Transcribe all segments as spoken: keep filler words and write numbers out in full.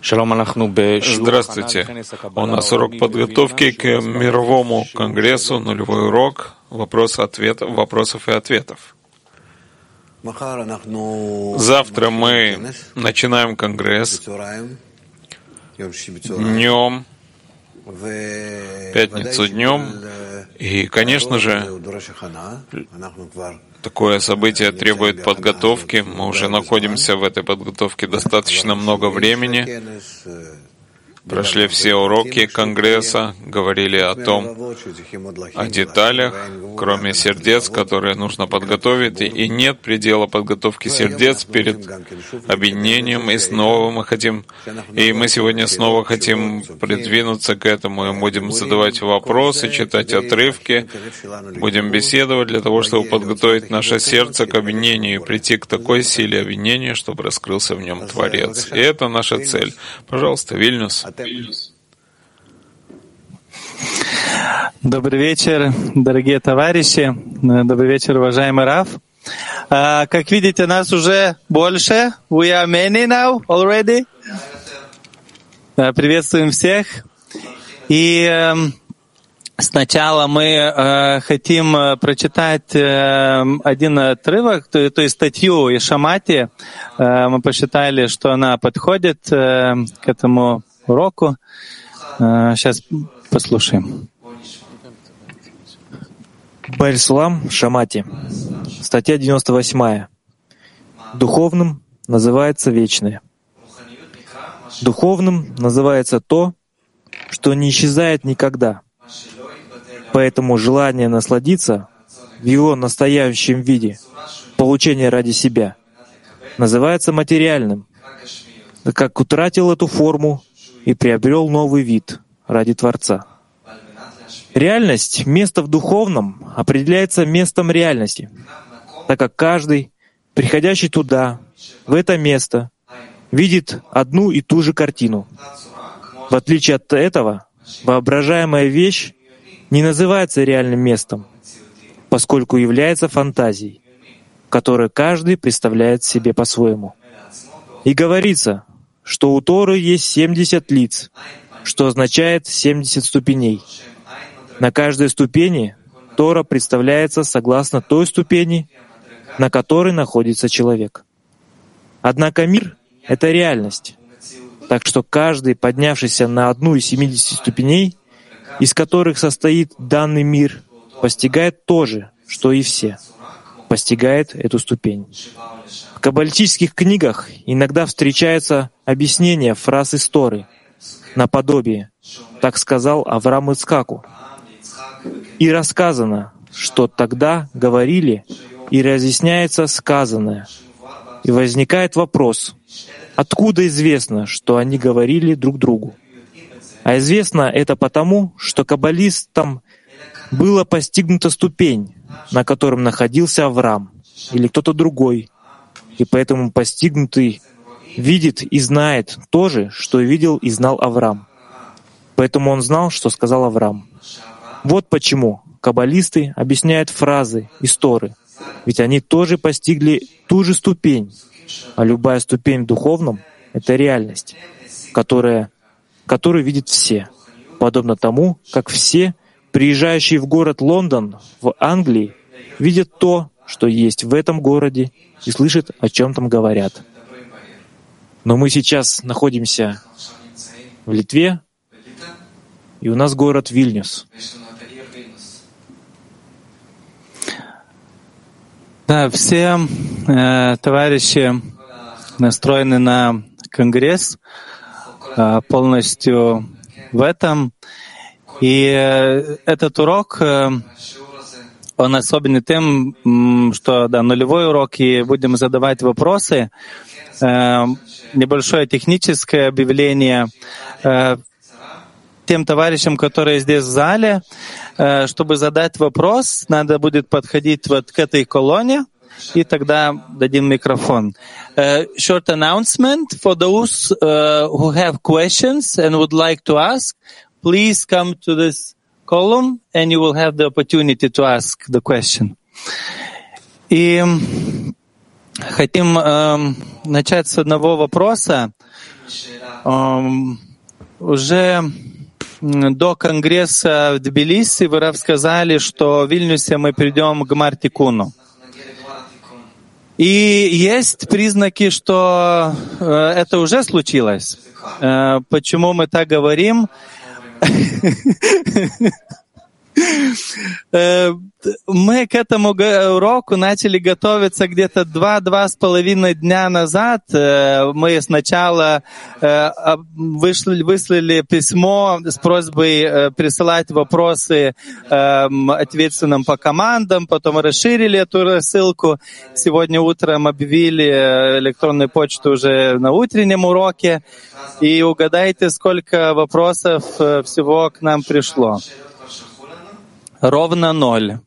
Здравствуйте. У нас урок подготовки к мировому конгрессу, нулевой урок, вопрос-ответ, вопросов и ответов. Завтра мы начинаем конгресс днем, пятницу днем, и, конечно же, такое событие требует подготовки. Мы уже находимся в этой подготовке достаточно много времени. Прошли все уроки Конгресса, говорили о том, о деталях, кроме сердец, которые нужно подготовить, и нет предела подготовки сердец перед объединением, и снова мы хотим, и мы сегодня снова хотим придвинуться к этому, и будем задавать вопросы, читать отрывки, будем беседовать для того, чтобы подготовить наше сердце к объединению и прийти к такой силе объединения, чтобы раскрылся в нем Творец. И это наша цель. Пожалуйста, Вильнюс. Добрый вечер, дорогие товарищи. Добрый вечер, уважаемый Рав. Uh, как видите, нас уже больше. We are many now already. Uh, приветствуем всех. И uh, сначала мы uh, хотим uh, прочитать uh, один отрывок, то, то есть статью Ишамати. Uh, мы посчитали, что она подходит uh, к этому уроку. Uh, сейчас послушаем. Бар-Сулам Шамати. Статья девяносто восьмая. Духовным называется вечное. Духовным называется то, что не исчезает никогда. Поэтому желание насладиться в его настоящем виде, получение ради себя, называется материальным, так как утратил эту форму и приобрел новый вид ради Творца. Реальность, место в духовном, определяется местом реальности, так как каждый, приходящий туда, в это место, видит одну и ту же картину. В отличие от этого, воображаемая вещь не называется реальным местом, поскольку является фантазией, которую каждый представляет себе по-своему. И говорится, что у Торы есть семьдесят лиц, что означает семьдесят ступеней. На каждой ступени Тора представляется согласно той ступени, на которой находится человек. Однако мир — это реальность, так что каждый, поднявшийся на одну из семидесяти ступеней, из которых состоит данный мир, постигает то же, что и все, постигает эту ступень. В каббалистических книгах иногда встречаются объяснения фраз из Торы, наподобие «так сказал Авраам Ицхаку». И рассказано, что тогда говорили, и разъясняется сказанное. И возникает вопрос, откуда известно, что они говорили друг другу? А известно это потому, что каббалистам была постигнута ступень, на котором находился Авраам или кто-то другой, и поэтому постигнутый видит и знает то же, что видел и знал Авраам. Поэтому он знал, что сказал Авраам. Вот почему каббалисты объясняют фразы из Торы, ведь они тоже постигли ту же ступень, а любая ступень в духовном — это реальность, которая, которую видят все, подобно тому, как все, приезжающие в город Лондон в Англии, видят то, что есть в этом городе, и слышат, о чем там говорят. Но мы сейчас находимся в Литве, и у нас город Вильнюс. Да, все э, товарищи настроены на конгресс э, полностью в этом. И э, этот урок, э, он особенный тем, что да, нулевой урок, и будем задавать вопросы. Э, небольшое техническое объявление. Э, Тем товарищам, которые здесь в зале, чтобы задать вопрос, надо будет подходить вот к этой колонне, и тогда дадим микрофон. Uh, short announcement for those uh, who have questions and would like to ask, please come to this column and you will have the opportunity to ask the question. И хотим uh, начать с одного вопроса. Уже до Конгресса в Тбилиси вы рассказали, что в Вильнюсе мы придем к Гмар-тикуну. И есть признаки, что это уже случилось. Почему мы так говорим? Мы к этому уроку начали готовиться где-то два-два с половиной дня назад. Мы сначала вышли, выслали письмо с просьбой присылать вопросы ответственным по командам, потом расширили эту рассылку. Сегодня утром объявили электронную почту уже на утреннем уроке. И угадайте, сколько вопросов всего к нам пришло. Ровно ноль.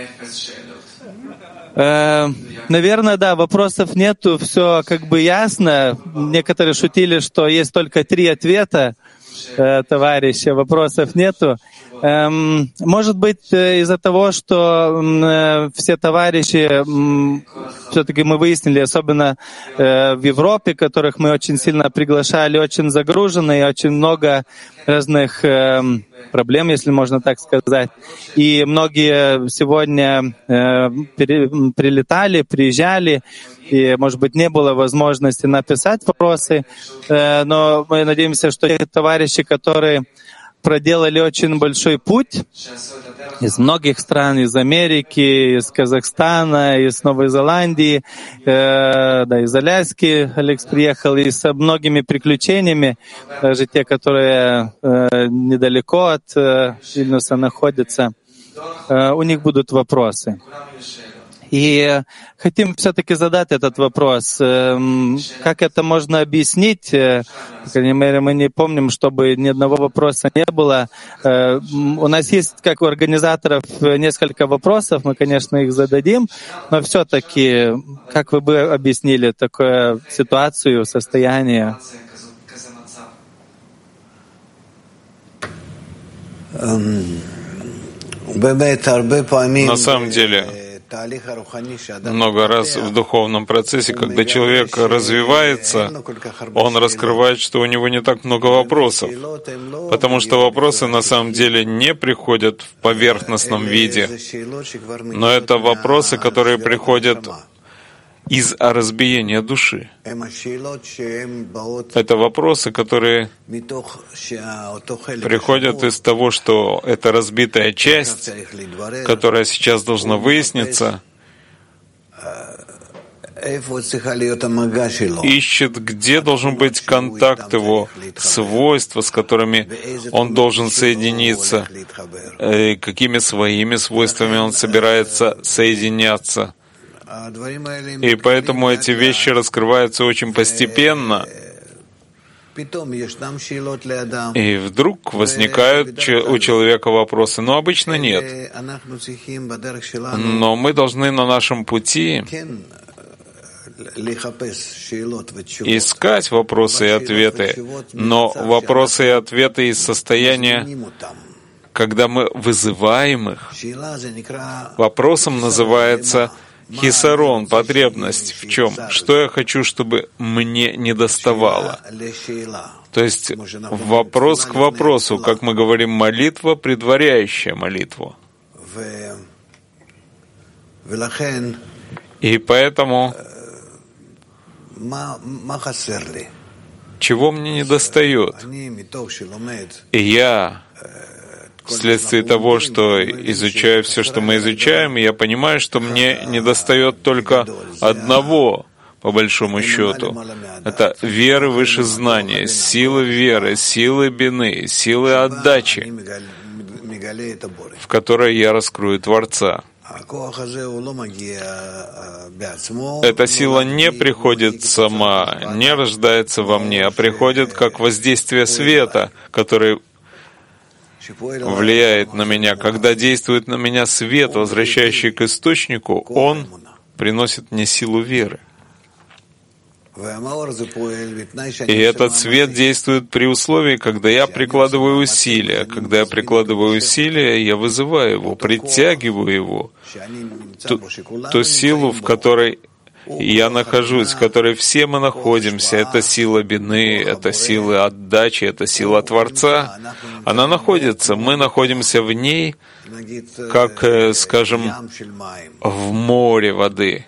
Э, наверное, да, вопросов нету, все как бы ясно. Некоторые шутили, что есть только три ответа, э, товарищи, вопросов нету. Э, может быть, из-за того, что э, все товарищи, э, все-таки мы выяснили, особенно э, в Европе, которых мы очень сильно приглашали, очень загружены, и очень много разных э, проблем, если можно так сказать. И многие сегодня э, пере, прилетали, приезжали, и, может быть, не было возможности написать вопросы, э, но мы надеемся, что те товарищи, которые проделали очень большой путь из многих стран, из Америки, из Казахстана, из Новой Зеландии, э, да, из Аляски Алекс приехал, и с многими приключениями, даже те, которые э, недалеко от э, Вильнюса находятся, э, у них будут вопросы. И хотим все-таки задать этот вопрос. Как это можно объяснить? По крайней мере, мы не помним, чтобы ни одного вопроса не было. У нас есть, как у организаторов, несколько вопросов. Мы, конечно, их зададим. Но все-таки, как вы бы объяснили такую ситуацию, состояние? На самом деле, много раз в духовном процессе, когда человек развивается, он раскрывает, что у него не так много вопросов, потому что вопросы на самом деле не приходят в поверхностном виде, но это вопросы, которые приходят из разбиения души. Это вопросы, которые приходят из того, что эта разбитая часть, которая сейчас должна выясниться, ищет, где должен быть контакт его, свойства, с которыми он должен соединиться, какими своими свойствами он собирается соединяться. И поэтому эти вещи раскрываются очень постепенно. И вдруг возникают у человека вопросы, но обычно нет. Но мы должны на нашем пути искать вопросы и ответы, но вопросы и ответы из состояния, когда мы вызываем их. Вопросом называется хисарон, потребность в чем? Что я хочу, чтобы мне не доставало? То есть вопрос к вопросу, как мы говорим, молитва, предваряющая молитву. И поэтому чего мне не достает? И я, вследствие того, что изучаю все, что мы изучаем, я понимаю, что мне недостает только одного, по большому счету. Это веры выше знания, силы веры, силы бины, силы отдачи, в которой я раскрою Творца. Эта сила не приходит сама, не рождается во мне, а приходит как воздействие света, который влияет на меня. Когда действует на меня свет, возвращающий к источнику, он приносит мне силу веры. И этот свет действует при условии, когда я прикладываю усилия. Когда я прикладываю усилия, я вызываю его, притягиваю его, ту, ту силу, в которой и я нахожусь, в которой все мы находимся, это сила бины, это сила отдачи, это сила Творца, она находится, мы находимся в ней, как, скажем, в море воды.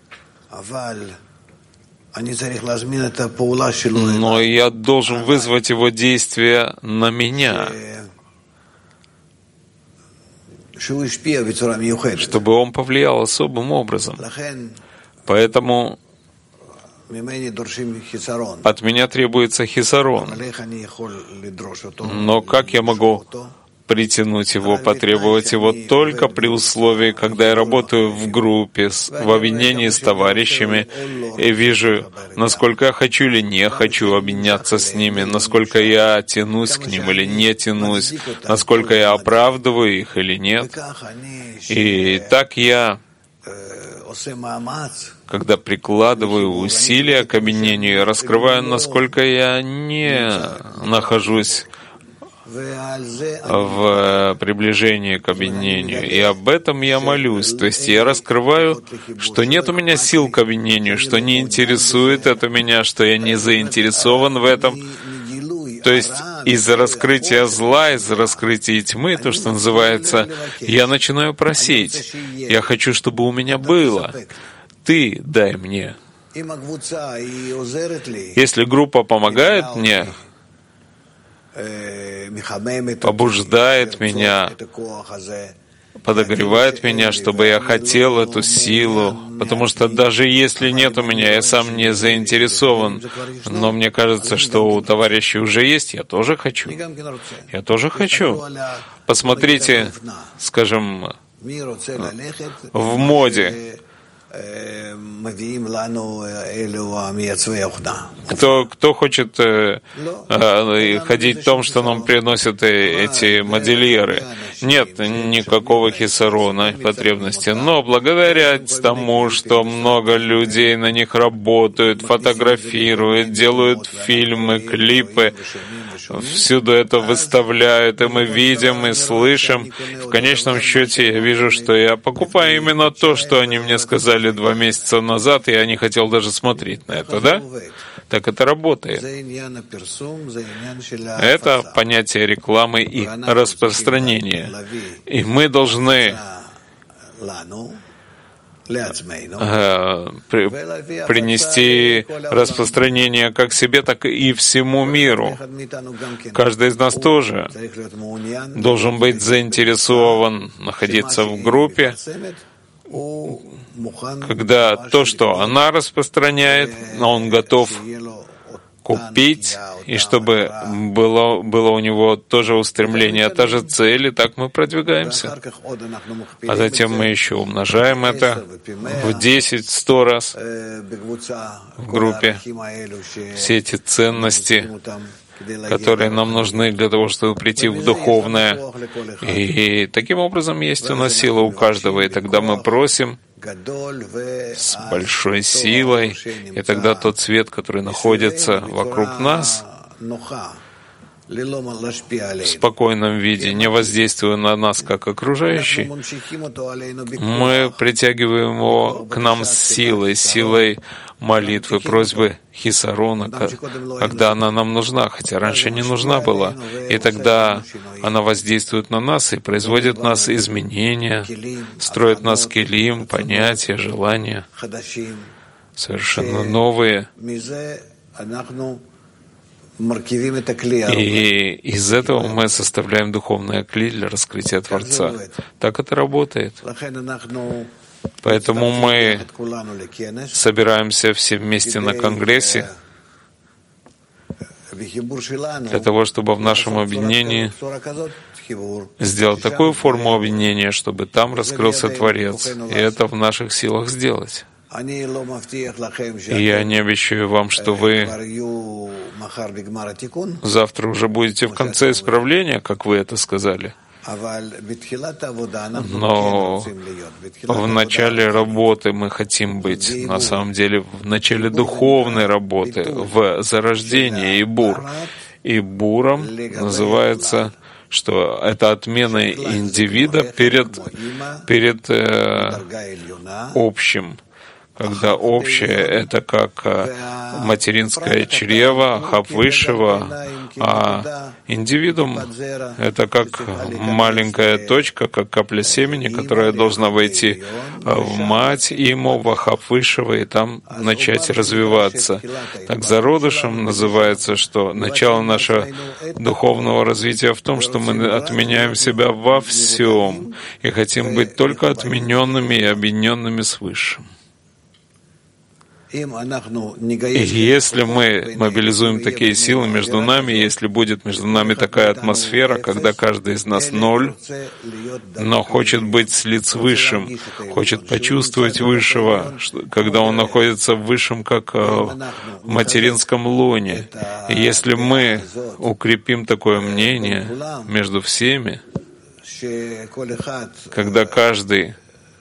Но я должен вызвать его действие на меня, чтобы он повлиял особым образом. Поэтому от меня требуется хисарон. Но как я могу притянуть его, потребовать его только при условии, когда я работаю в группе, в объединении с товарищами, и вижу, насколько я хочу или не хочу объединяться с ними, насколько я тянусь к ним или не тянусь, насколько я оправдываю их или нет. И так я, когда прикладываю усилия к объединению, я раскрываю, насколько я не нахожусь в приближении к объединению. И об этом я молюсь. То есть я раскрываю, что нет у меня сил к объединению, что не интересует это меня, что я не заинтересован в этом. То есть из-за раскрытия зла, из-за раскрытия тьмы, то, что называется, я начинаю просить. Я хочу, чтобы у меня было. Ты дай мне. Если группа помогает мне, побуждает меня, подогревает меня, чтобы я хотел эту силу, потому что даже если нет у меня, я сам не заинтересован, но мне кажется, что у товарищей уже есть, я тоже хочу. Я тоже хочу. Посмотрите, скажем, в моде. Кто, кто хочет э, э, ходить в том, что нам приносят эти модельеры? Нет никакого хисарона потребности. Но благодаря тому, что много людей на них работают, фотографируют, делают фильмы, клипы, всюду это выставляют, и мы видим и слышим. В конечном счете я вижу, что я покупаю именно то, что они мне сказали два месяца назад, и я не хотел даже смотреть на это, да? Так это работает. Это понятие рекламы и распространения. И мы должны при, принести распространение как себе, так и всему миру. Каждый из нас тоже должен быть заинтересован находиться в группе, когда то, что она распространяет, он готов купить, и чтобы было, было у него тоже устремление, та же цель, и так мы продвигаемся. А затем мы еще умножаем это в десять, сто раз в группе. Все эти ценности, которые нам нужны для того, чтобы прийти в духовное. И таким образом есть у нас сила у каждого, и тогда мы просим с большой силой, и тогда тот свет, который находится вокруг нас, в спокойном виде, не воздействуя на нас как окружающий, мы притягиваем его к нам с силой, силой молитвы, просьбы хисарона, когда она нам нужна, хотя раньше не нужна была. И тогда она воздействует на нас и производит в нас изменения, строит в нас келим, понятия, желания, совершенно новые. И из этого мы составляем духовное кли для раскрытия Творца. Так это работает. Поэтому мы собираемся все вместе на Конгрессе для того, чтобы в нашем объединении сделать такую форму объединения, чтобы там раскрылся Творец. И это в наших силах сделать. И я не обещаю вам, что вы завтра уже будете в конце исправления, как вы это сказали. Но в начале работы мы хотим быть, на самом деле, в начале духовной работы, в зарождении и бур. И буром называется, что это отмена индивида перед, перед э, общим. когда общее — это как материнское чрево, хаб высшего, а индивидуум — это как маленькая точка, как капля семени, которая должна войти в мать ему, в хаб высшего, и там начать развиваться. Так зародышем называется, что начало нашего духовного развития в том, что мы отменяем себя во всем и хотим быть только отмененными и объединенными с Высшим. И если мы мобилизуем такие силы между нами, если будет между нами такая атмосфера, когда каждый из нас ноль, но хочет быть слит с Высшим, хочет почувствовать Высшего, когда он находится в Высшем, как в материнском лоне. И если мы укрепим такое мнение между всеми, когда каждый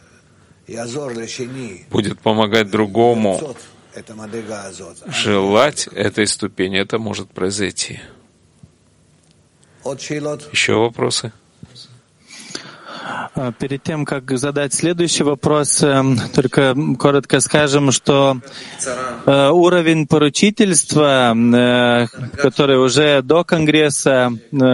будет помогать другому желать этой ступени, это может произойти. Еще вопросы? Перед тем, как задать следующий вопрос, только коротко скажем, что уровень поручительства, который уже до Конгресса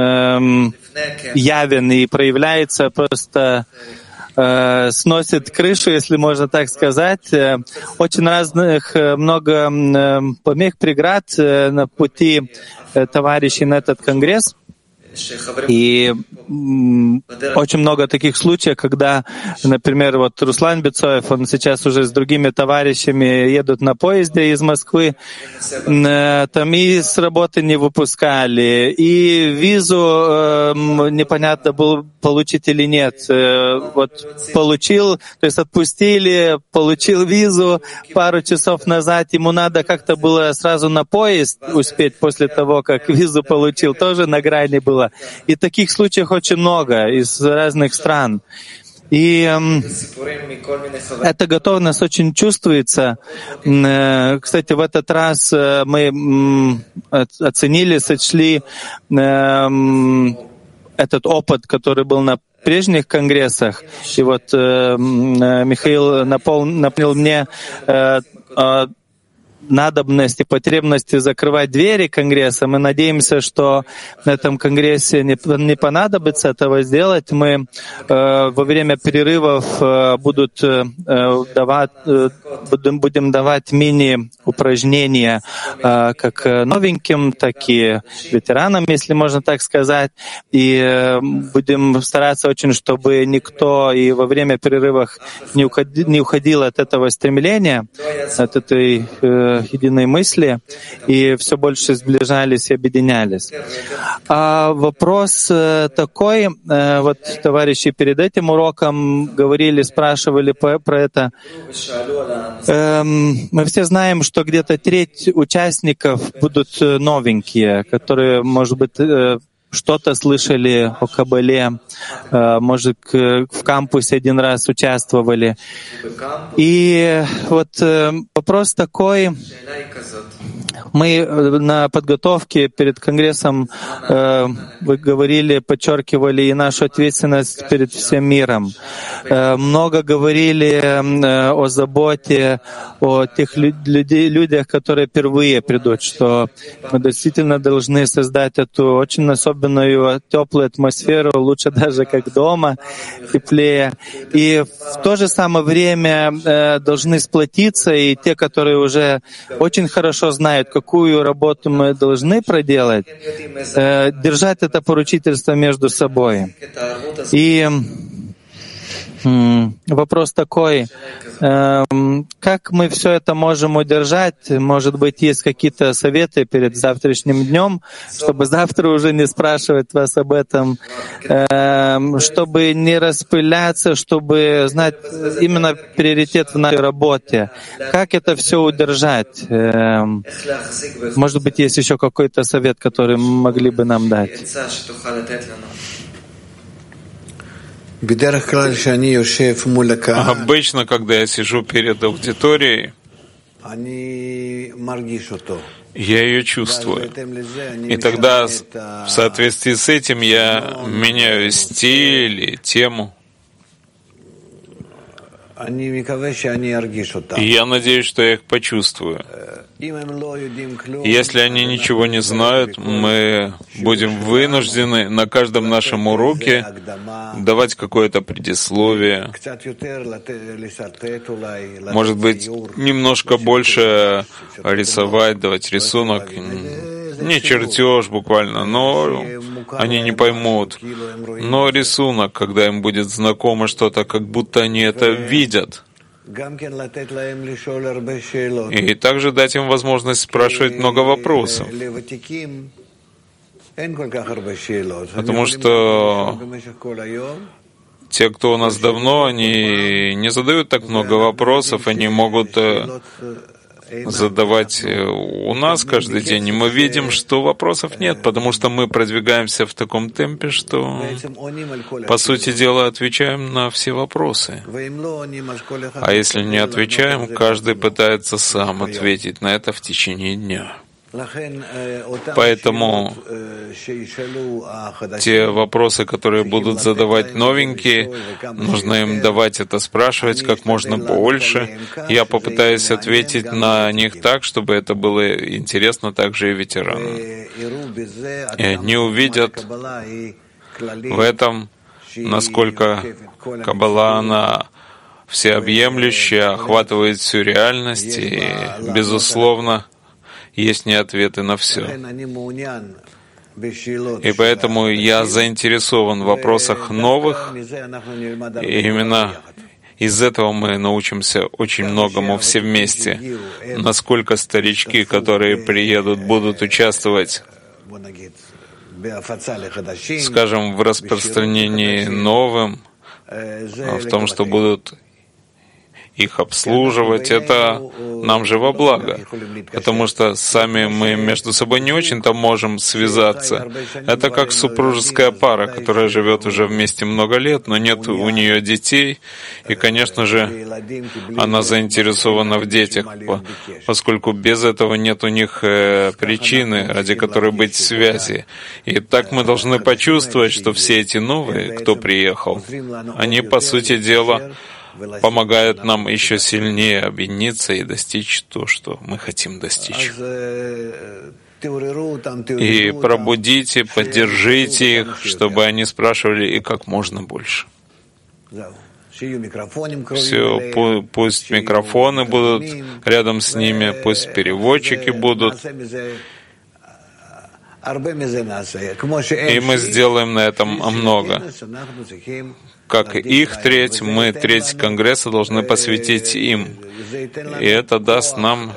явен и проявляется, просто сносит крышу, если можно так сказать. Очень разных, много помех, преград на пути товарищей на этот Конгресс. И очень много таких случаев, когда, например, вот Руслан Бецоев, он сейчас уже с другими товарищами едут на поезде из Москвы, там и с работы не выпускали, и визу э, непонятно было получить или нет. Вот получил, то есть отпустили, получил визу пару часов назад, ему надо как-то было сразу на поезд успеть после того, как визу получил, тоже на грани было. И таких случаев очень много из разных стран. И э, эта готовность очень чувствуется. Э, кстати, в этот раз э, мы э, оценили, сочли э, этот опыт, который был на прежних конгрессах. И вот э, Михаил напол, напомнил мне э, э, надобность и потребности закрывать двери Конгресса. Мы надеемся, что на этом Конгрессе не, не понадобится этого сделать. Мы э, во время перерывов э, будут, э, давать, э, будем, будем давать мини-упражнения э, как новеньким, так и ветеранам, если можно так сказать. И э, будем стараться очень, чтобы никто и во время перерывов не уходил, не уходил от этого стремления, от этой э, единой мысли, и все больше сближались и объединялись. А вопрос такой, вот товарищи перед этим уроком говорили, спрашивали про это. Мы все знаем, что где-то треть участников будут новенькие, которые, может быть, что-то слышали о Кабале, может, в кампусе один раз участвовали. И вот вопрос такой. Мы на подготовке перед Конгрессом э, вы говорили, подчеркивали и нашу ответственность перед всем миром. Э, много говорили э, о заботе, о тех лю- людей, людях, которые впервые придут, что мы действительно должны создать эту очень особенную теплую атмосферу, лучше даже как дома, теплее. И в то же самое время э, должны сплотиться, и те, которые уже очень хорошо знают, какую работу мы должны проделать, э, держать это поручительство между собой. И вопрос такой, э, как мы все это можем удержать? Может быть, есть какие-то советы перед завтрашним днем, чтобы завтра уже не спрашивать вас об этом, э, чтобы не распыляться, чтобы знать именно приоритет в нашей работе. Как это все удержать? Э, может быть, есть еще какой-то совет, который могли бы нам дать? Обычно, когда я сижу перед аудиторией, я ее чувствую. И тогда в соответствии с этим я меняю стиль и тему. И я надеюсь, что я их почувствую. Если они ничего не знают, мы будем вынуждены на каждом нашем уроке давать какое-то предисловие, может быть, немножко больше рисовать, давать рисунок, не чертеж буквально, но они не поймут. Но рисунок, когда им будет знакомо что-то, как будто они это видят. И также дать им возможность спрашивать много вопросов. Потому что те, кто у нас давно, они не задают так много вопросов, они могут задавать у нас каждый день, и мы видим, что вопросов нет, потому что мы продвигаемся в таком темпе, что, по сути дела, отвечаем на все вопросы. А если не отвечаем, каждый пытается сам ответить на это в течение дня. Поэтому те вопросы, которые будут задавать новенькие, нужно им давать это спрашивать как можно больше. Я попытаюсь ответить на них так, чтобы это было интересно также и ветеранам. И они увидят в этом, насколько Каббала, она всеобъемлющая, охватывает всю реальность, и, безусловно, есть не ответы на все. И поэтому я заинтересован в вопросах новых, и именно из этого мы научимся очень многому все вместе. Насколько старички, которые приедут, будут участвовать, скажем, в распространении новым, в том, что будут их обслуживать, это нам же во благо, потому что сами мы между собой не очень-то можем связаться. Это как супружеская пара, которая живет уже вместе много лет, но нет у нее детей, и, конечно же, она заинтересована в детях, поскольку без этого нет у них причины, ради которой быть в связи. И так мы должны почувствовать, что все эти новые, кто приехал, они, по сути дела, помогают нам еще сильнее объединиться и достичь то, что мы хотим достичь. И пробудите, поддержите их, чтобы они спрашивали и как можно больше. Все, пусть микрофоны будут рядом с ними, пусть переводчики будут. И мы сделаем на этом много. Как их треть, мы треть Конгресса должны посвятить им. И это даст нам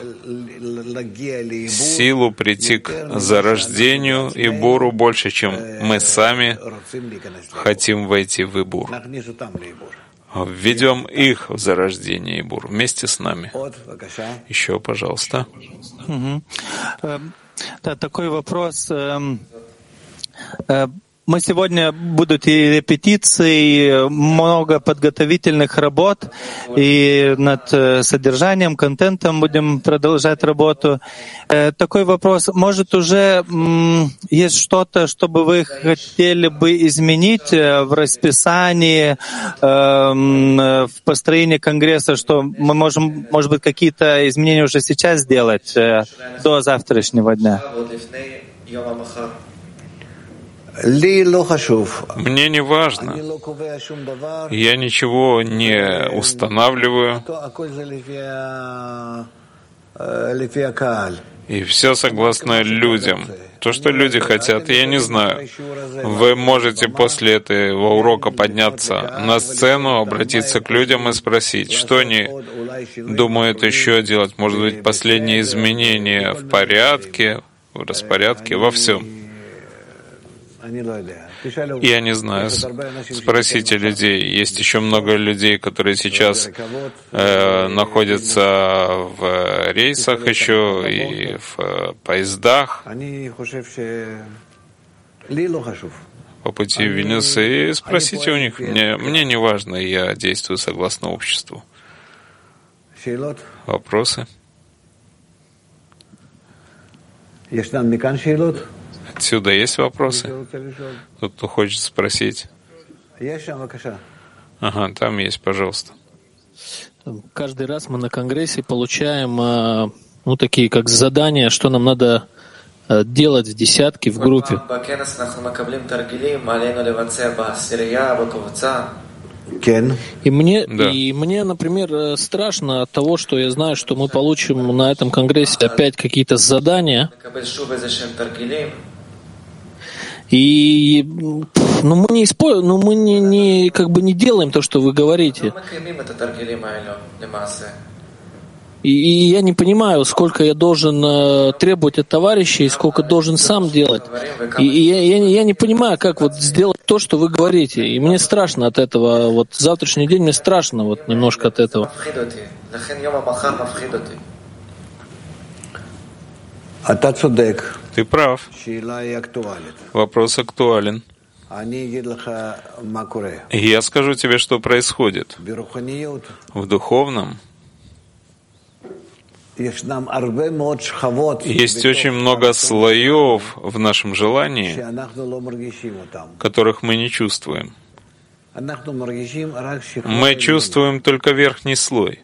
силу прийти к зарождению и буру больше, чем мы сами хотим войти в Ибур. Введем их в зарождение и бур вместе с нами. Еще, пожалуйста. Угу. Да, такой вопрос. Мы сегодня будут и репетиции, много подготовительных работ, и над содержанием, контентом будем продолжать работу. Такой вопрос. Может, уже есть что-то, что бы вы хотели бы изменить в расписании, в построении Конгресса, что мы можем, может быть, какие-то изменения уже сейчас сделать до завтрашнего дня? Мне не важно. Я ничего не устанавливаю. И все согласно людям. То, что люди хотят, я не знаю. Вы можете после этого урока подняться на сцену, обратиться к людям и спросить, что они думают еще делать. Может быть, последние изменения в порядке, в распорядке, во всем. Я не знаю. Спросите людей. Есть еще много людей, которые сейчас э, находятся в рейсах еще и в поездах по пути в Вильнюс. И спросите у них. Мне, мне не важно, я действую согласно обществу. Вопросы? Отсюда есть вопросы? Тут кто хочет спросить? Ага, там есть, пожалуйста. Каждый раз мы на Конгрессе получаем ну, такие как задания, что нам надо делать в десятке, в группе. И мне, да. и мне, например, страшно от того, что я знаю, что мы получим на этом Конгрессе опять какие-то задания. И ну, мы не используем, ну, мы не, не, как бы не делаем то, что вы говорите. И, и я не понимаю, сколько я должен э, требовать от товарищей, сколько должен сам делать. И, и я, я, я не понимаю, как вот сделать то, что вы говорите. И мне страшно от этого. Вот завтрашний день мне страшно вот немножко от этого. Ты прав. Вопрос актуален. И я скажу тебе, что происходит. В духовном есть очень много слоев в нашем желании, которых мы не чувствуем. Мы чувствуем только верхний слой,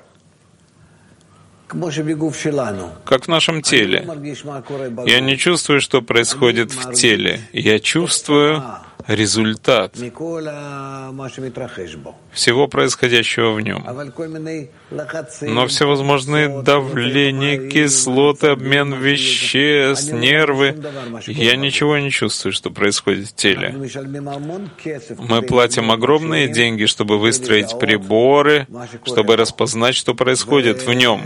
как в нашем теле. Я не чувствую, что происходит в теле. Я чувствую результат всего происходящего в нем. Но всевозможные давления, кислоты, обмен веществ, нервы. Я ничего не чувствую, что происходит в теле. Мы платим огромные деньги, чтобы выстроить приборы, чтобы распознать, что происходит в нем.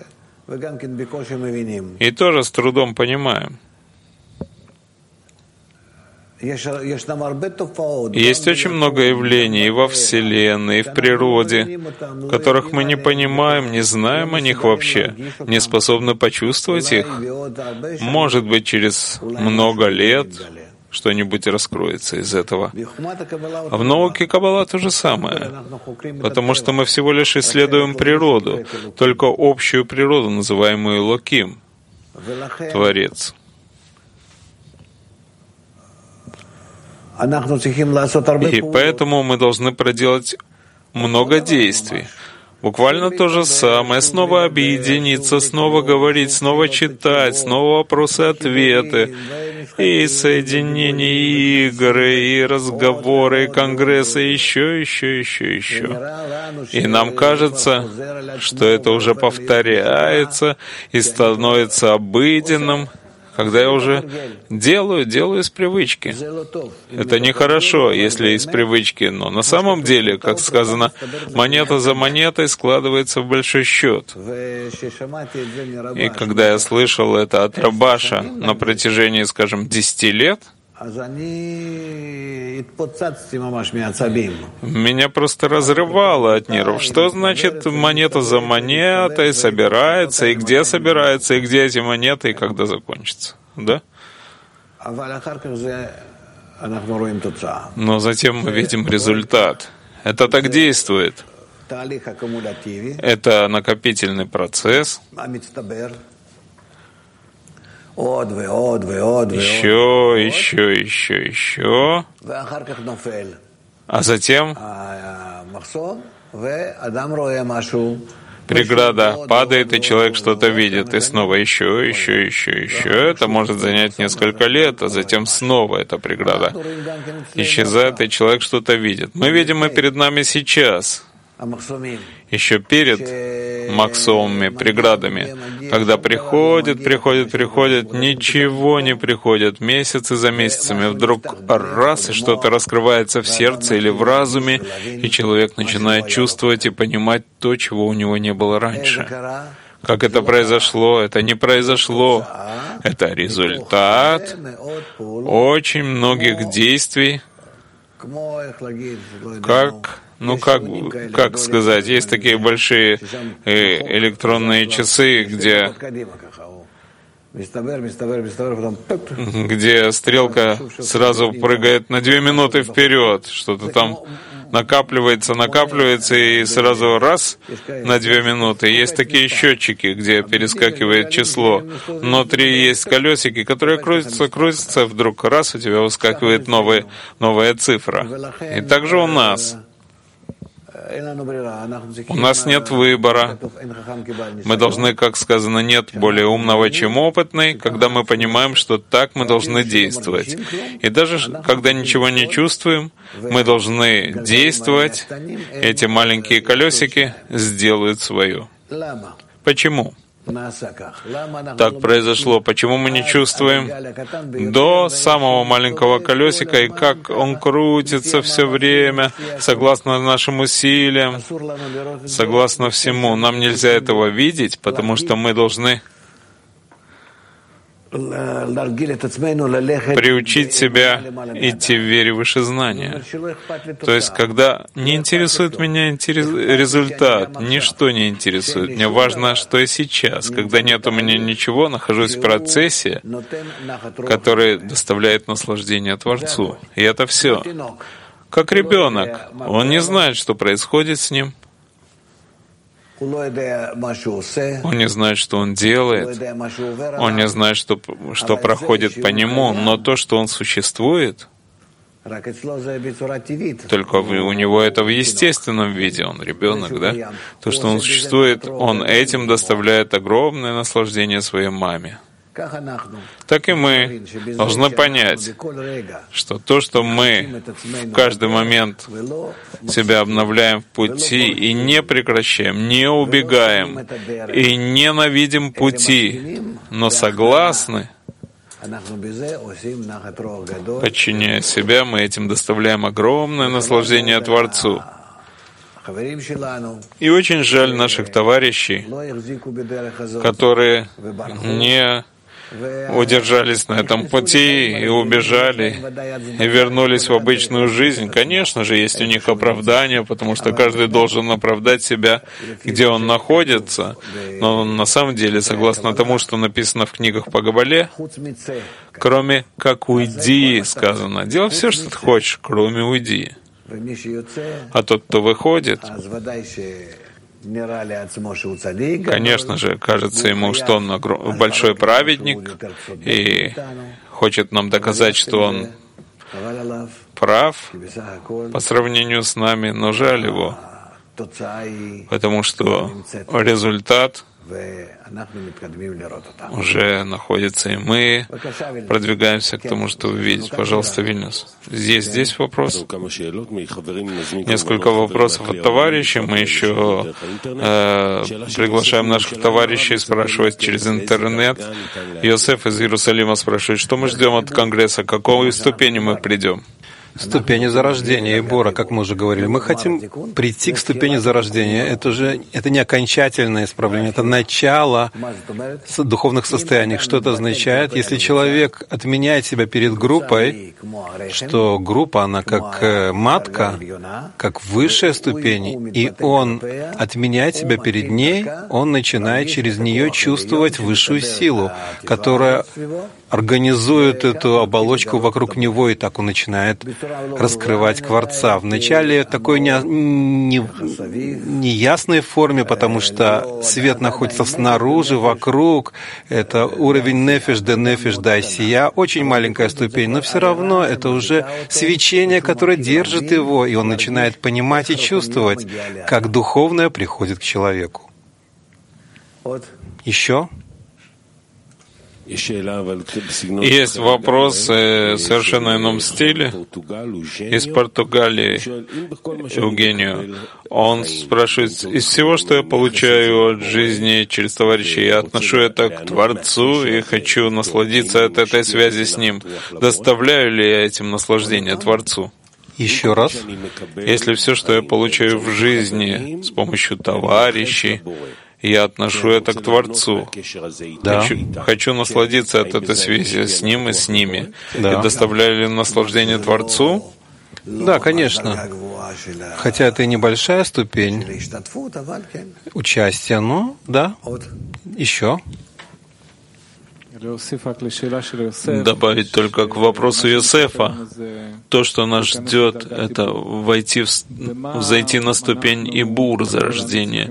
И тоже с трудом понимаем. Есть очень много явлений и во Вселенной, и в природе, которых мы не понимаем, не знаем о них вообще, не способны почувствовать их. Может быть, через много лет что-нибудь раскроется из этого. А в науке Каббала то же самое, потому что мы всего лишь исследуем природу, только общую природу, называемую Элоким, Творец. И поэтому мы должны проделать много действий. Буквально то же самое. Снова объединиться, снова говорить, снова читать, снова вопросы-ответы. И соединения, и игры, и разговоры, и конгрессы, и еще, еще, еще, еще. И нам кажется, что это уже повторяется и становится обыденным, когда я уже делаю, делаю из привычки. Это нехорошо, если из привычки, но на самом деле, как сказано, монета за монетой складывается в большой счет. И когда я слышал это от Рабаша на протяжении, скажем, десяти лет, меня просто разрывало от нервов. Что значит монета за монетой собирается, и где собирается, и где эти монеты, и когда закончится? Да? Но затем мы видим результат. Это так действует. Это накопительный процесс. Еще, еще, еще, еще. А затем преграда падает, и человек что-то видит, и снова еще, еще, еще, еще. Это может занять несколько лет, а затем снова эта преграда исчезает, и человек что-то видит. Мы видим и перед нами сейчас, еще перед максовыми преградами, когда приходит, приходит, приходит, ничего не приходит, месяцы за месяцами, вдруг раз, и что-то раскрывается в сердце или в разуме, и человек начинает чувствовать и понимать то, чего у него не было раньше. Как это произошло? Это не произошло. Это результат очень многих действий, как Ну, как, как сказать, есть такие большие э, электронные часы, где, где стрелка сразу прыгает на две минуты вперед, что-то там накапливается, накапливается, и сразу раз на две минуты. Есть такие счетчики, где перескакивает число. Внутри есть колесики, которые крутятся, крутятся, вдруг раз, у тебя выскакивает новая, новая цифра. И также у нас. У нас нет выбора. Мы должны, как сказано, нет более умного, чем опытный, когда мы понимаем, что так мы должны действовать. И даже когда ничего не чувствуем, мы должны действовать. Эти маленькие колесики сделают свое. Почему? Так произошло. Почему мы не чувствуем? До самого маленького колесика, и как он крутится все время, согласно нашим усилиям, согласно всему. Нам нельзя этого видеть, потому что мы должны приучить себя идти в вере выше знания. То есть, когда не интересует меня результат, ничто не интересует. Мне важно, что я сейчас. Когда нет у меня ничего, нахожусь в процессе, который доставляет наслаждение Творцу. И это все. Как ребенок. Он не знает, что происходит с ним. Он не знает, что он делает, он не знает, что, что проходит по нему, но то, что он существует, только у него это в естественном виде, он ребенок, да? То, что он существует, он этим доставляет огромное наслаждение своей маме. Так и мы должны понять, что то, что мы в каждый момент себя обновляем в пути и не прекращаем, не убегаем и ненавидим пути, но согласны, подчиняя себя, мы этим доставляем огромное наслаждение Творцу. И очень жаль наших товарищей, которые не удержались на этом пути и убежали, и вернулись в обычную жизнь. Конечно же, есть у них оправдания, потому что каждый должен оправдать себя, где он находится. Но на самом деле, согласно тому, что написано в книгах по Кабале, кроме как «уйди», сказано, делай все, что ты хочешь, кроме «уйди». А тот, кто выходит, конечно же, кажется ему, что он большой праведник и хочет нам доказать, что он прав по сравнению с нами, но жаль его, потому что результат уже находится, и мы продвигаемся к тому, чтобы увидеть. Пожалуйста, Вильнюс. Есть здесь вопрос? Несколько вопросов от товарищей. Мы еще э, приглашаем наших товарищей спрашивать через интернет. Йосеф из Иерусалима спрашивает, что мы ждем от Конгресса, к какой ступени мы придем? Ступени зарождения и Бора, как мы уже говорили. Мы хотим прийти к ступени зарождения. Это же это не окончательное исправление, это начало духовных состояний. Что это означает? Если человек отменяет себя перед группой, что группа, она как матка, как высшая ступень, и он отменяет себя перед ней, он начинает через нее чувствовать высшую силу, которая организует эту оболочку вокруг него, и так он начинает раскрывать кварца. Вначале такой не, не, неясной форме, потому что свет находится снаружи, вокруг. Это уровень нефеш де нефеш да сия, очень маленькая ступень, но все равно это уже свечение, которое держит его, и он начинает понимать и чувствовать, как духовное приходит к человеку. Еще? Есть вопрос в совершенно ином стиле из Португалии, Евгению. Он спрашивает, из всего, что я получаю от жизни через товарищей, я отношу это к Творцу и хочу насладиться от этой связи с Ним. Доставляю ли я этим наслаждение Творцу? Еще раз. Если все, что я получаю в жизни с помощью товарищей, я отношу это к Творцу. Да. Хочу, хочу насладиться от этой связи с Ним и с ними. Да. И доставляю ли наслаждение Творцу? Да, конечно. Хотя это и небольшая ступень участия, но да. Еще. Добавить только к вопросу Йосефа. То, что нас ждет, это войти в, взойти на ступень Ибур, зарождения.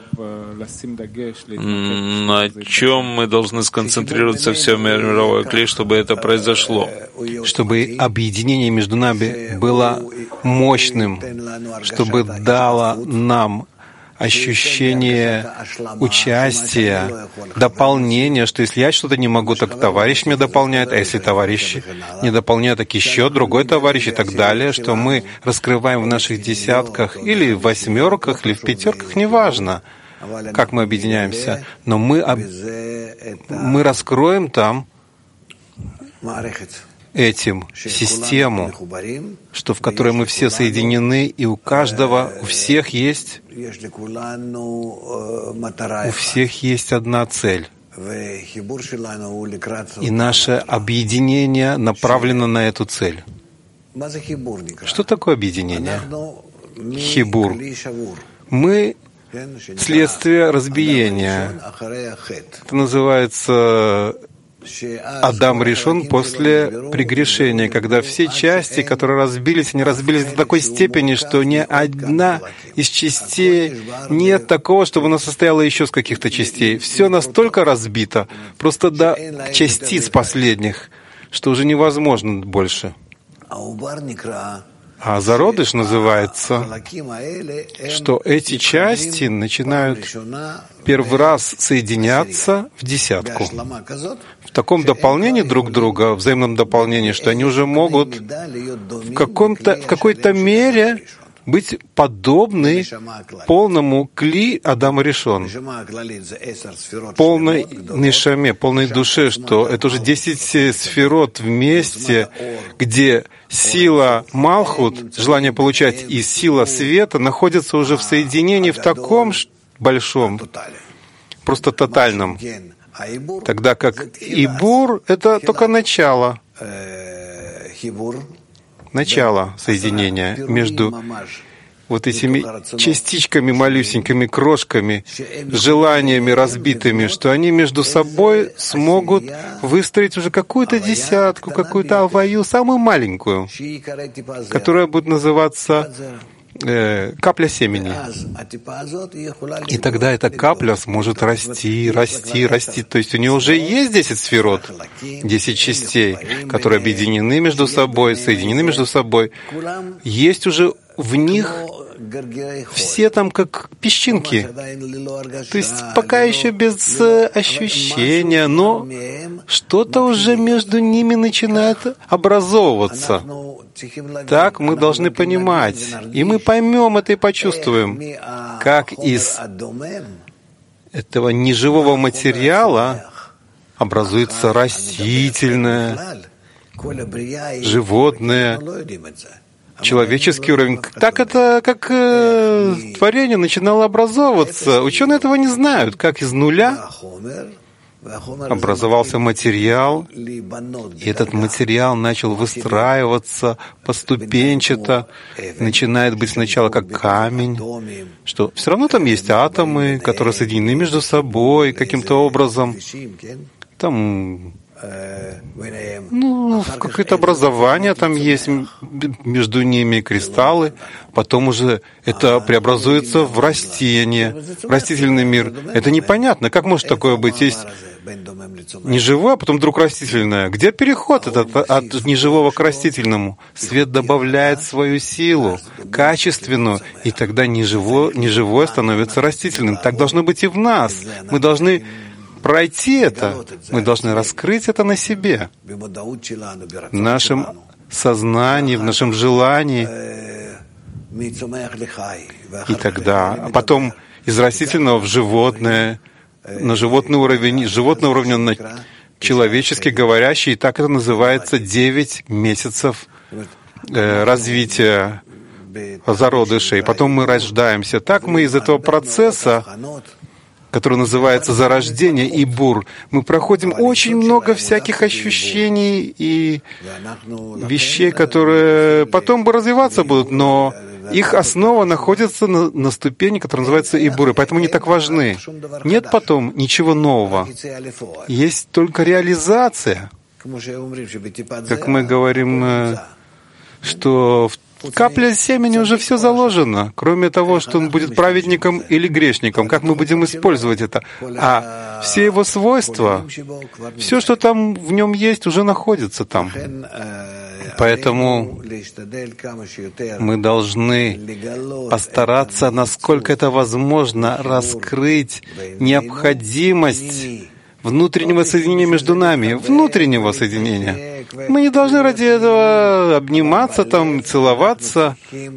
На чем мы должны сконцентрироваться все мировое клей, чтобы это произошло? Чтобы объединение между нами было мощным, чтобы дало нам ощущение участия, дополнения, что если я что-то не могу, так товарищ меня дополняет, а если товарищ не дополняет, так еще другой товарищ и так далее, что мы раскрываем в наших десятках или в восьмерках, или в пятерках, неважно, как мы объединяемся, но мы, об... мы раскроем там этим систему, что в которой мы все соединены, и у каждого, у всех есть, у всех есть одна цель. И наше объединение направлено на эту цель. Что такое объединение? Хибур. Мы следствие разбиения. Это называется Адам решен после прегрешения, когда все части, которые разбились, они разбились до такой степени, что ни одна из частей, нет такого, чтобы она состояла еще из каких-то частей. Все настолько разбито, просто до частиц последних, что уже невозможно больше. А зародыш называется, что эти части начинают первый раз соединяться в десятку. В таком дополнении друг друга, взаимном дополнении, что они уже могут в, каком-то, в какой-то мере быть подобны полному кли Адама решен, полной нишаме, полной душе, что это уже десять сферот вместе, где сила Малхут, желание получать, и сила света находятся уже в соединении в таком большом, просто тотальном. Тогда как Ибур — это только начало, начало соединения между вот этими частичками малюсенькими, крошками, желаниями разбитыми, что они между собой смогут выстроить уже какую-то десятку, какую-то аваю, самую маленькую, которая будет называться э, капля семени. И тогда эта капля сможет расти, расти, расти. То есть у нее уже есть десять сферот, десять частей, которые объединены между собой, соединены между собой. Есть уже в них все там как песчинки. То есть пока еще без ощущения, но что-то уже между ними начинает образовываться. Так мы должны понимать. И мы поймем это и почувствуем, как из этого неживого материала образуется растительное, животное, человеческий уровень. Так это как э, творение начинало образовываться. Ученые этого не знают, как из нуля образовался материал, и этот материал начал выстраиваться поступенчато, начинает быть сначала как камень, что все равно там есть атомы, которые соединены между собой каким-то образом. Там ну, какое-то образование там есть между ними, кристаллы. Потом уже это преобразуется в растение, в растительный мир. Это непонятно. Как может такое быть? Есть неживое, а потом вдруг растительное. Где переход этот от неживого к растительному? Свет добавляет свою силу, качественную, и тогда неживое, неживое становится растительным. Так должно быть и в нас. Мы должны пройти это, мы должны раскрыть это на себе, в нашем сознании, в нашем желании. И тогда, а потом из растительного в животное, на животный уровень, из животного уровня на человеческий говорящий, и так это называется девять месяцев э, развития зародышей. Потом мы рождаемся. Так мы из этого процесса, который называется зарождение и бур, мы проходим очень много всяких ощущений и вещей, которые потом бы развиваться будут, но их основа находится на, на ступени, которая называется ибуры, поэтому они так важны. Нет потом ничего нового. Есть только реализация. Как мы говорим, что в капля семени уже все заложено, кроме того, что он будет праведником или грешником, как мы будем использовать это. А все его свойства, все, что там в нем есть, уже находится там. Поэтому мы должны постараться, насколько это возможно, раскрыть необходимость внутреннего соединения между нами, внутреннего соединения. Мы не должны ради этого обниматься, там, целоваться,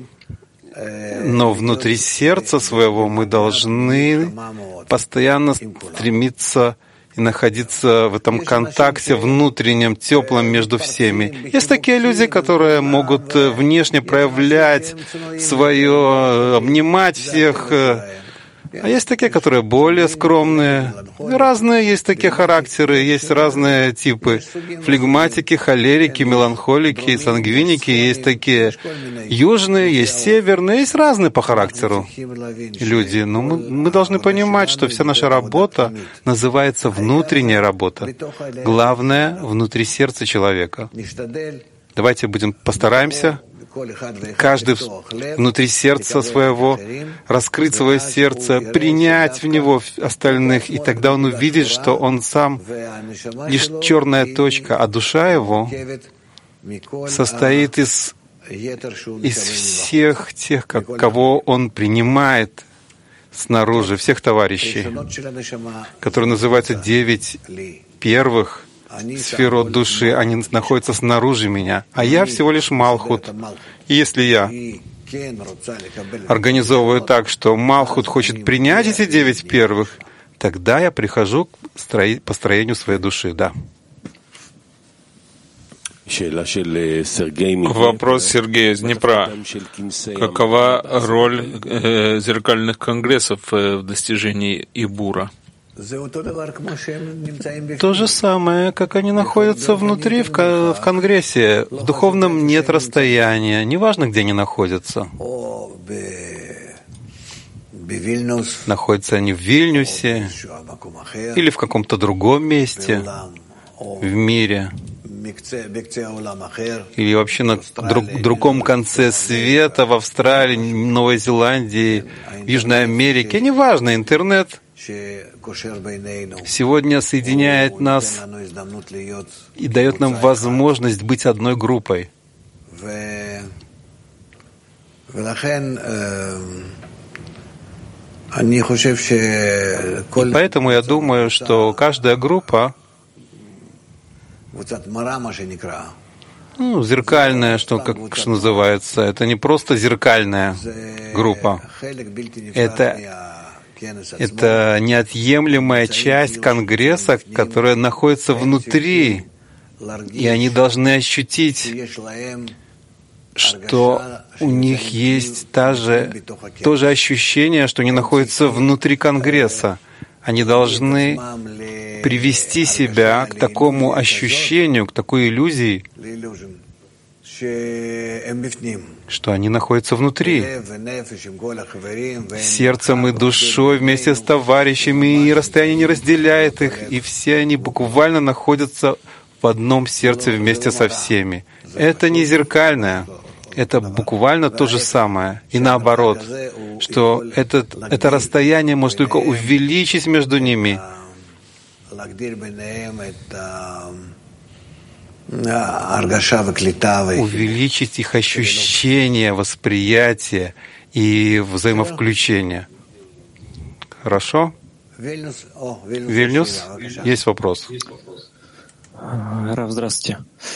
но внутри сердца своего мы должны постоянно стремиться и находиться в этом контакте внутреннем, теплом между всеми. Есть такие люди, которые могут внешне проявлять свое, обнимать всех, а есть такие, которые более скромные. Разные есть такие характеры, есть разные типы. Флегматики, холерики, меланхолики, сангвиники. Есть такие южные, есть северные, есть разные по характеру люди. Но мы, мы должны понимать, что вся наша работа называется внутренняя работа. Главное — внутри сердца человека. Давайте будем постараемся каждый внутри сердца своего раскрыть свое сердце, принять в него остальных, и тогда он увидит, что он сам лишь черная точка, а душа его состоит из, из всех тех, кого он принимает снаружи, всех товарищей, которые называются девять первых сферот души, они находятся снаружи меня, а я всего лишь Малхут. И если я организовываю так, что Малхут хочет принять эти девять первых, тогда я прихожу к строи... построению своей души, да. Вопрос Сергея из Днепра. Какова роль э, зеркальных конгрессов э, в достижении Ибура? То же самое, как они находятся внутри, в, ко- в Конгрессе. В духовном нет расстояния, неважно, где они находятся. Находятся они в Вильнюсе или в каком-то другом месте в мире, или вообще на друг, другом конце света, в Австралии, Новой Зеландии, в Южной Америке. Неважно, интернет сегодня соединяет нас и дает нам возможность быть одной группой. И поэтому я думаю, что каждая группа, ну, зеркальная, что, как, что называется, это не просто зеркальная группа, это Это неотъемлемая часть Конгресса, которая находится внутри, и они должны ощутить, что у них есть та же, то же ощущение, что они находятся внутри Конгресса. Они должны привести себя к такому ощущению, к такой иллюзии, что они находятся внутри, сердцем и душой вместе с товарищами, и расстояние не разделяет их, и все они буквально находятся в одном сердце вместе со всеми. Это не зеркальное, это буквально то же самое. И наоборот, что этот, это расстояние может только увеличить между ними, увеличить их ощущение, восприятие и взаимовключение. Хорошо? Вильнюс? Есть вопрос? Рав, здравствуйте.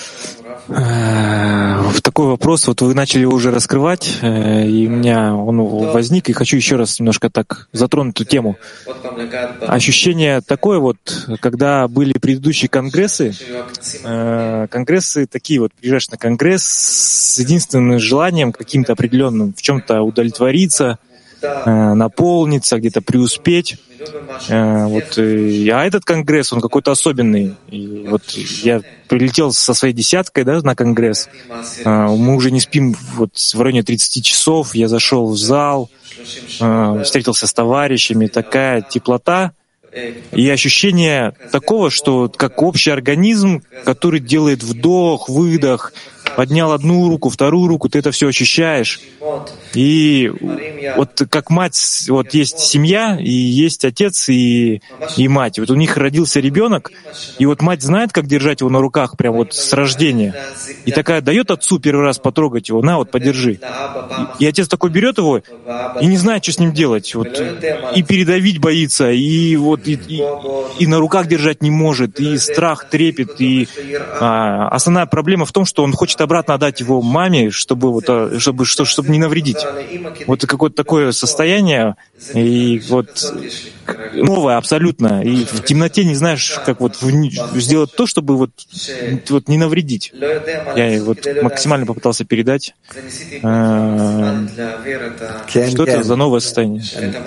В такой вопрос, вот вы начали уже раскрывать, и у меня он возник, и хочу еще раз немножко так затронуть эту тему. Ощущение такое вот, когда были предыдущие конгрессы, конгрессы такие вот, приезжаешь на конгресс с единственным желанием каким-то определенным, в чем-то удовлетвориться, наполниться, где-то преуспеть. Вот, а этот конгресс, он какой-то особенный. И вот я прилетел со своей десяткой, да, на конгресс. Мы уже не спим вот в районе тридцати часов. Я зашел в зал, встретился с товарищами, такая теплота. И ощущение такого, что как общий организм, который делает вдох, выдох, поднял одну руку, вторую руку, ты это все ощущаешь. И вот как мать, вот есть семья, и есть отец и, и мать. Вот у них родился ребенок, и вот мать знает, как держать его на руках прям вот с рождения. И такая дает отцу первый раз потрогать его, на, вот подержи. И, и отец такой берет его и не знает, что с ним делать. Вот, и передавить боится, и вот и, и, и на руках держать не может, и страх, трепет. И а, основная проблема в том, что он хочет обратно отдать его маме, чтобы вот, чтобы, чтобы, чтобы не навредить. Вот какое-то такое состояние, и вот новое абсолютно. И в темноте не знаешь, как вот сделать то, чтобы вот, вот не навредить. Я вот максимально попытался передать, а, что это за новое состояние.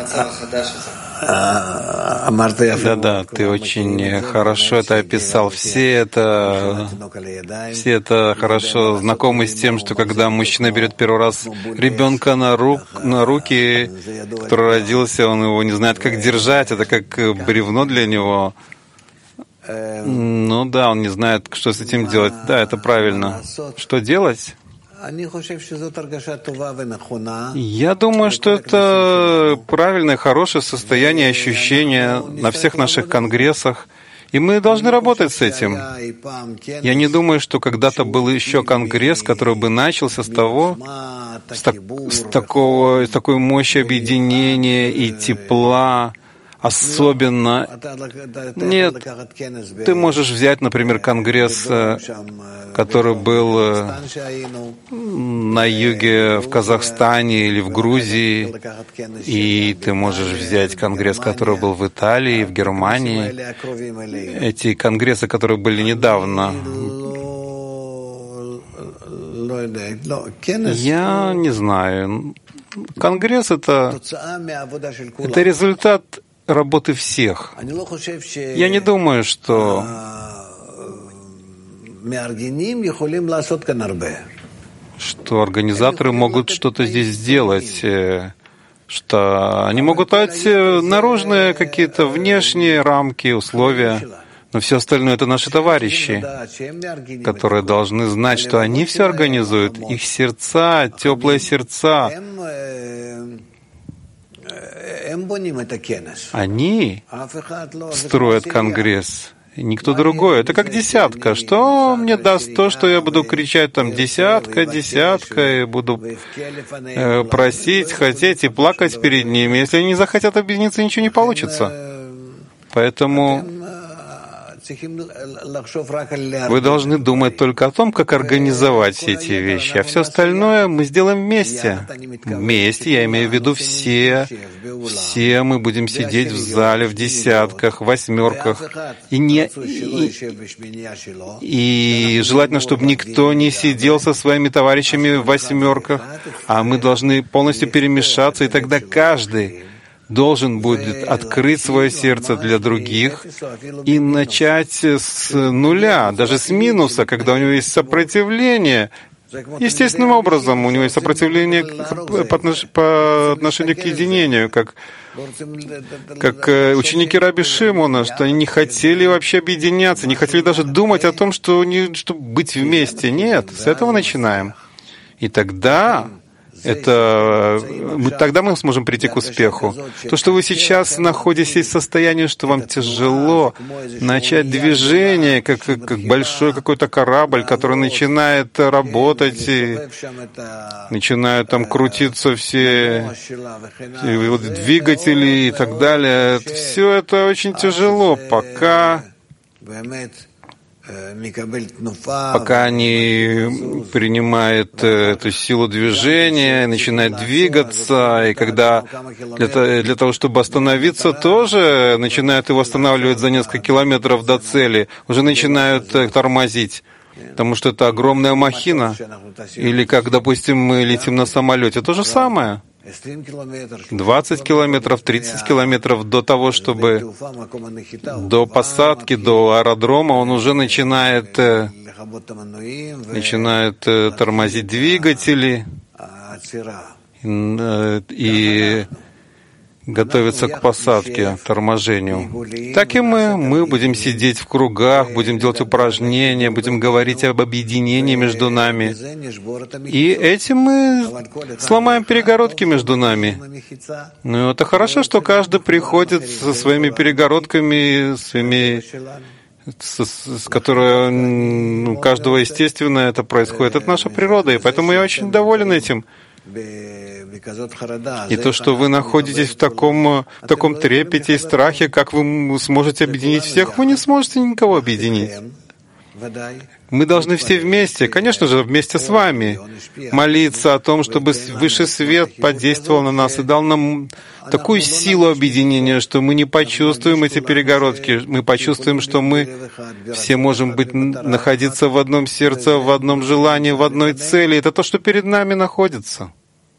Да-да, ты очень хорошо это описал. Все это, все это хорошо знакомы с тем, что когда мужчина берет первый раз ребенка на, рук, на руки, который родился, он его не знает, как держать, это как бревно для него. Ну да, он не знает, что с этим делать. Да, это правильно. Что делать? Я думаю, что это правильное, хорошее состояние, ощущение на всех наших конгрессах, и мы должны работать с этим. Я не думаю, что когда-то был еще конгресс, который бы начался с того, с, так, с, такого, с такой мощи объединения и тепла, особенно. Нет, ты можешь взять, например, конгресс, который был на юге в Казахстане или в Грузии, и ты можешь взять конгресс, который был в Италии, в Германии. Эти конгрессы, которые были недавно. Я не знаю. Конгресс — это, это результат работы всех. Я не думаю, что что организаторы могут что-то здесь сделать, что они могут дать наружные какие-то внешние рамки, условия, но все остальное — это наши товарищи, которые должны знать, что они все организуют, их сердца, теплые сердца. Они строят конгресс, и никто другой. Это как десятка. Что мне даст то, что я буду кричать там десятка, десятка, и буду э, просить, хотеть и плакать перед ними. Если они не захотят объединиться, ничего не получится. Поэтому вы должны думать только о том, как организовать все эти вещи, а все остальное мы сделаем вместе. Вместе, я имею в виду все, все мы будем сидеть в зале в десятках, восьмерках, и, не, и, и желательно, чтобы никто не сидел со своими товарищами в восьмерках, а мы должны полностью перемешаться, и тогда каждый должен будет открыть свое сердце для других и начать с нуля, даже с минуса, когда у него есть сопротивление. Естественным образом у него есть сопротивление по отношению к единению, как, как ученики Раби Шимона, что они не хотели вообще объединяться, не хотели даже думать о том, что, не, что быть вместе. Нет, с этого начинаем. И тогда это мы, тогда мы сможем прийти к успеху. То, что вы сейчас находитесь в состоянии, что вам тяжело начать движение, как, как большой какой-то корабль, который начинает работать, и начинают там крутиться все и вот двигатели и так далее. Все это очень тяжело, пока пока они принимают эту силу движения, начинают двигаться, и когда для, для того, чтобы остановиться, тоже начинают его останавливать за несколько километров до цели, уже начинают тормозить, потому что это огромная махина. Или как, допустим, мы летим на самолете, то же самое. двадцать километров, тридцать километров до того, чтобы до посадки, до аэродрома, он уже начинает, начинает тормозить двигатели и готовятся к посадке, торможению. Так и мы. Мы будем сидеть в кругах, будем делать упражнения, будем говорить об объединении между нами. И этим мы сломаем перегородки между нами. Ну, это хорошо, что каждый приходит со своими перегородками, своими, с, с которой у каждого, естественно, это происходит. Это наша природа, и поэтому я очень доволен этим. И то, что вы находитесь в таком, в таком трепете и страхе, как вы сможете объединить всех, вы не сможете никого объединить. Мы должны все вместе, конечно же, вместе с вами, молиться о том, чтобы Высший Свет подействовал на нас и дал нам такую силу объединения, что мы не почувствуем эти перегородки, мы почувствуем, что мы все можем быть, находиться в одном сердце, в одном желании, в одной цели. Это то, что перед нами находится.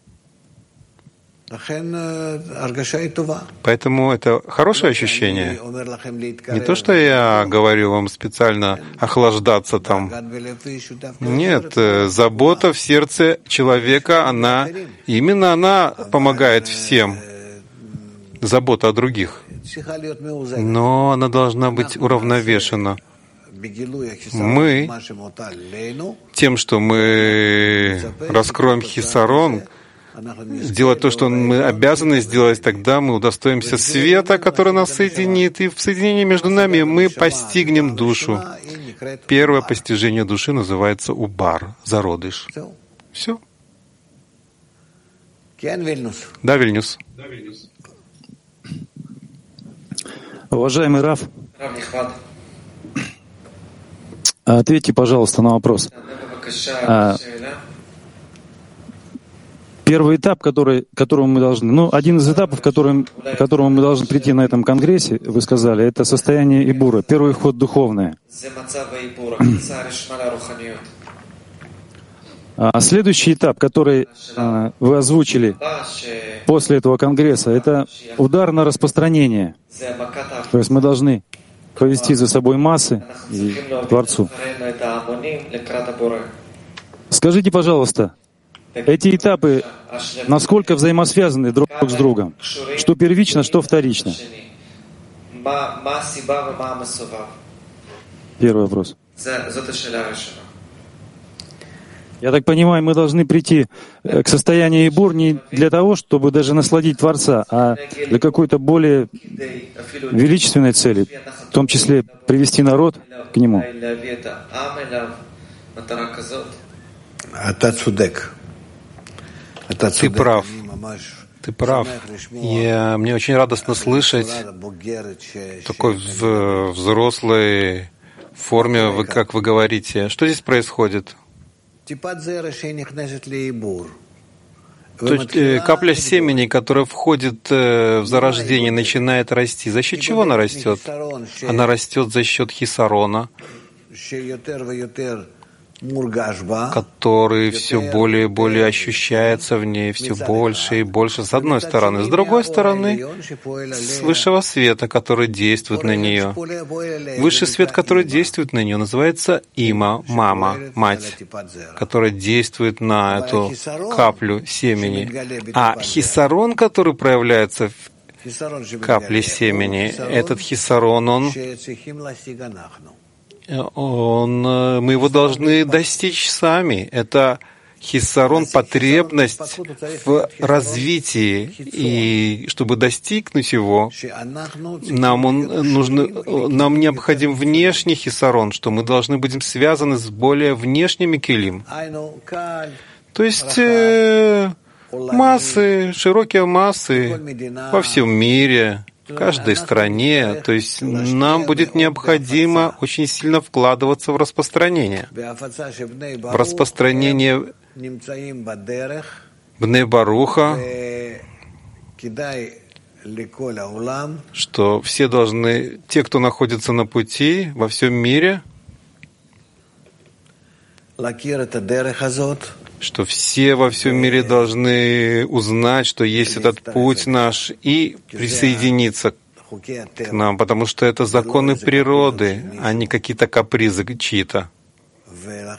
Поэтому это хорошее ощущение. Не то, что я говорю вам специально охлаждаться там. Нет, забота в сердце человека, она, именно она помогает всем. Забота о других. Но она должна быть уравновешена. Мы, тем, что мы раскроем хисарон, сделать то, что мы обязаны сделать, тогда мы удостоимся света, который нас соединит, и в соединении между нами мы постигнем душу. Первое постижение души называется убар, зародыш. Все. Да, Вильнюс. Уважаемый Рав, ответьте, пожалуйста, на вопрос. Первый этап, который, к которому мы должны, ну, один из этапов, которым, к которому мы должны прийти на этом конгрессе, вы сказали, это состояние Ибура, первый вход духовное. А следующий этап, который а, вы озвучили после этого конгресса, это удар на распространение. То есть мы должны повести за собой массы и к Творцу. Скажите, пожалуйста, эти этапы насколько взаимосвязаны друг с другом? Что первично, что вторично? Первый вопрос. Я так понимаю, мы должны прийти к состоянию Ибур не для того, чтобы даже насладить Творца, а для какой-то более величественной цели, в том числе привести народ к Нему. Ты прав. Ты прав. Я, мне очень радостно слышать такой в взрослой форме, вы, как вы говорите. Что здесь происходит? То есть э, капля семени, которая входит э, в зарождение, начинает расти. За счет чего она растет? Она растет за счет хисарона, который все более и более ощущается в ней, все больше и больше, с одной стороны. С другой стороны, с высшего света, который действует на нее. Высший свет, который действует на нее, называется има, мама, мать, которая действует на эту каплю семени. А хисарон, который проявляется в капле семени, этот хисарон, он... Он, мы его должны достичь сами. Это хисарон, потребность в развитии. И чтобы достигнуть его, нам, он, нужно, нам необходим внешний хисарон, что мы должны быть связаны с более внешними келим. То есть э, массы, широкие массы во всем мире, в каждой стране, то есть нам будет необходимо очень сильно вкладываться в распространение. В распространение Бней Баруха, что все должны, те, кто находится на пути во всем мире, что все во всем мире должны узнать, что есть этот путь наш, и присоединиться к нам, потому что это законы природы, а не какие-то капризы чьи-то.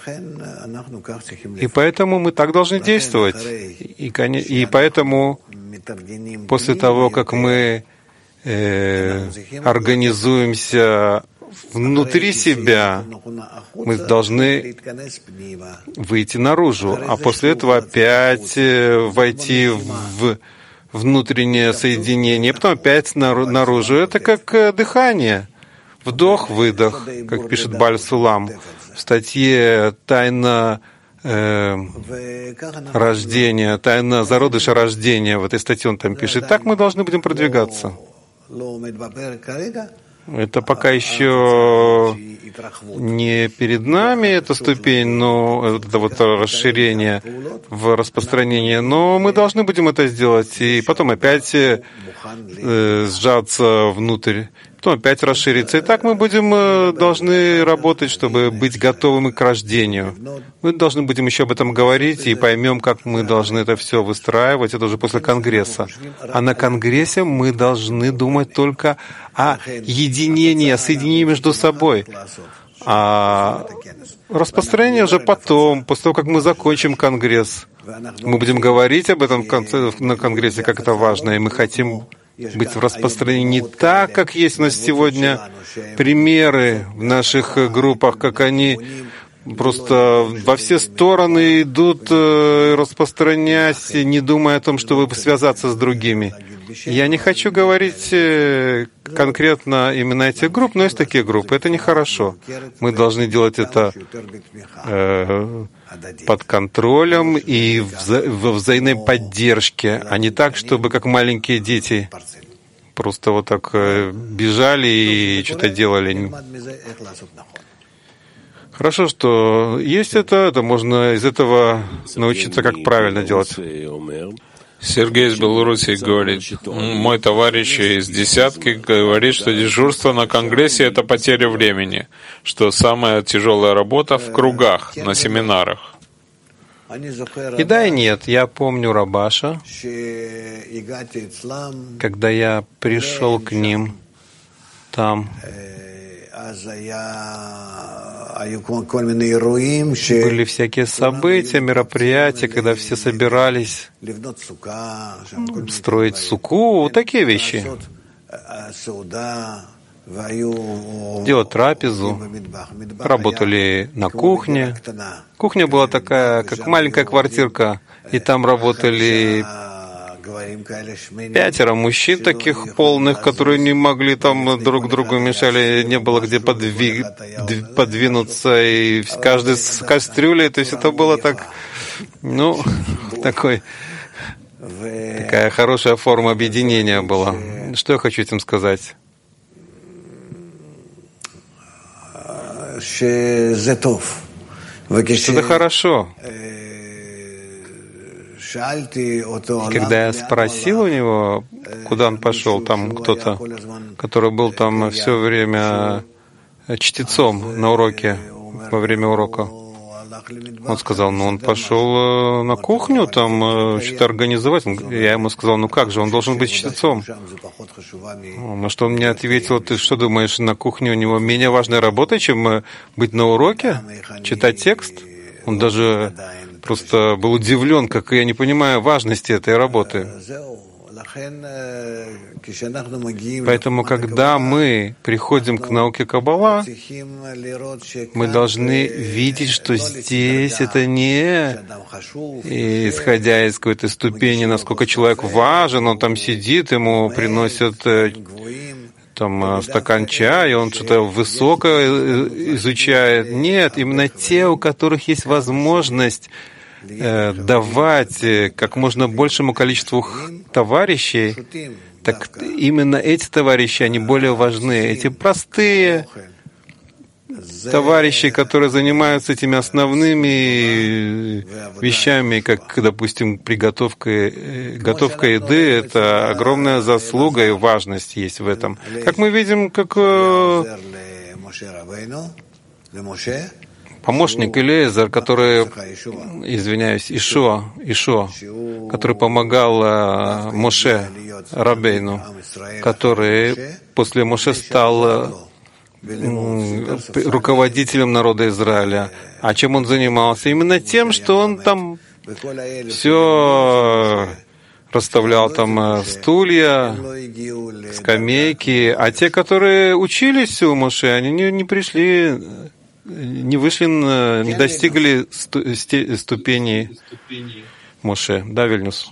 И поэтому мы так должны действовать. И, и поэтому после того, как мы э, организуемся внутри себя, мы должны выйти наружу, а после этого опять войти в внутреннее соединение, потом опять наружу. Это как дыхание. Вдох-выдох, как пишет Баль Сулам в статье «Тайна э, рождения», «Тайна зародыша рождения». В этой статье он там пишет. Так мы должны будем продвигаться. Это пока еще не перед нами эта ступень, но это вот расширение в распространении, но мы должны будем это сделать, и потом опять э, сжаться внутрь, потом опять расшириться. И так мы будем э, должны работать, чтобы быть готовыми к рождению. Мы должны будем еще об этом говорить и поймем, как мы должны это все выстраивать. Это уже после Конгресса. А на Конгрессе мы должны думать только о единении, о соединении между собой. А распространение уже потом, после того, как мы закончим Конгресс. Мы будем говорить об этом в конце, на Конгрессе, как это важно, и мы хотим быть в распространении не так, как есть у нас сегодня примеры в наших группах, как они просто во все стороны идут, распространяясь, не думая о том, чтобы связаться с другими. Я не хочу говорить конкретно именно этих групп, но есть такие группы. Это нехорошо. Мы должны делать это э, под контролем и вза- во взаимной поддержке, а не так, чтобы как маленькие дети просто вот так э, бежали и что-то делали. Хорошо, что есть это, это можно из этого научиться, как правильно делать. Сергей из Белоруссии говорит, мой товарищ из десятки говорит, что дежурство на Конгрессе — это потеря времени, что самая тяжелая работа в кругах, на семинарах. И да, и нет. Я помню Рабаша, когда я пришел к ним там, были всякие события, мероприятия, когда все собирались строить суку, вот такие вещи. Делать трапезу, работали на кухне. Кухня была такая, как маленькая квартирка, и там работали пятеро мужчин таких полных, которые не могли там друг другу мешали, не было где подви... подвинуться, и каждый с кастрюлей, то есть это было так, ну, такой, такая хорошая форма объединения была. Что я хочу этим сказать? Что это хорошо. И когда я спросил у него, куда он пошел, там кто-то, который был там все время чтецом на уроке, во время урока, он сказал, ну он пошел на кухню там что-то организовать. Я ему сказал, ну как же, он должен быть чтецом. На что он мне ответил, ты что думаешь, на кухне у него менее важная работа, чем быть на уроке, читать текст? Он даже просто был удивлен, как я не понимаю важности этой работы. Поэтому, когда мы приходим к науке Каббала, мы должны видеть, что здесь это не исходя из какой-то ступени, насколько человек важен, он там сидит, ему приносят там стакан чая, и он что-то высокое изучает. Нет, именно те, у которых есть возможность э, давать как можно большему количеству товарищей, так именно эти товарищи, они более важны. Эти простые товарищи, которые занимаются этими основными вещами, как, допустим, приготовка, готовка еды, это огромная заслуга и важность есть в этом. Как мы видим, как помощник Элиэзер, который, извиняюсь, Ишуа, Ишуа, который помогал Моше Рабейну, который после Моше стал руководителем народа Израиля. А чем он занимался? Именно тем, что он там все расставлял там стулья, скамейки, а те, которые учились у Моше, они не, не пришли, не вышли, не достигли сту, ступени Моше. Да, Вильнюс?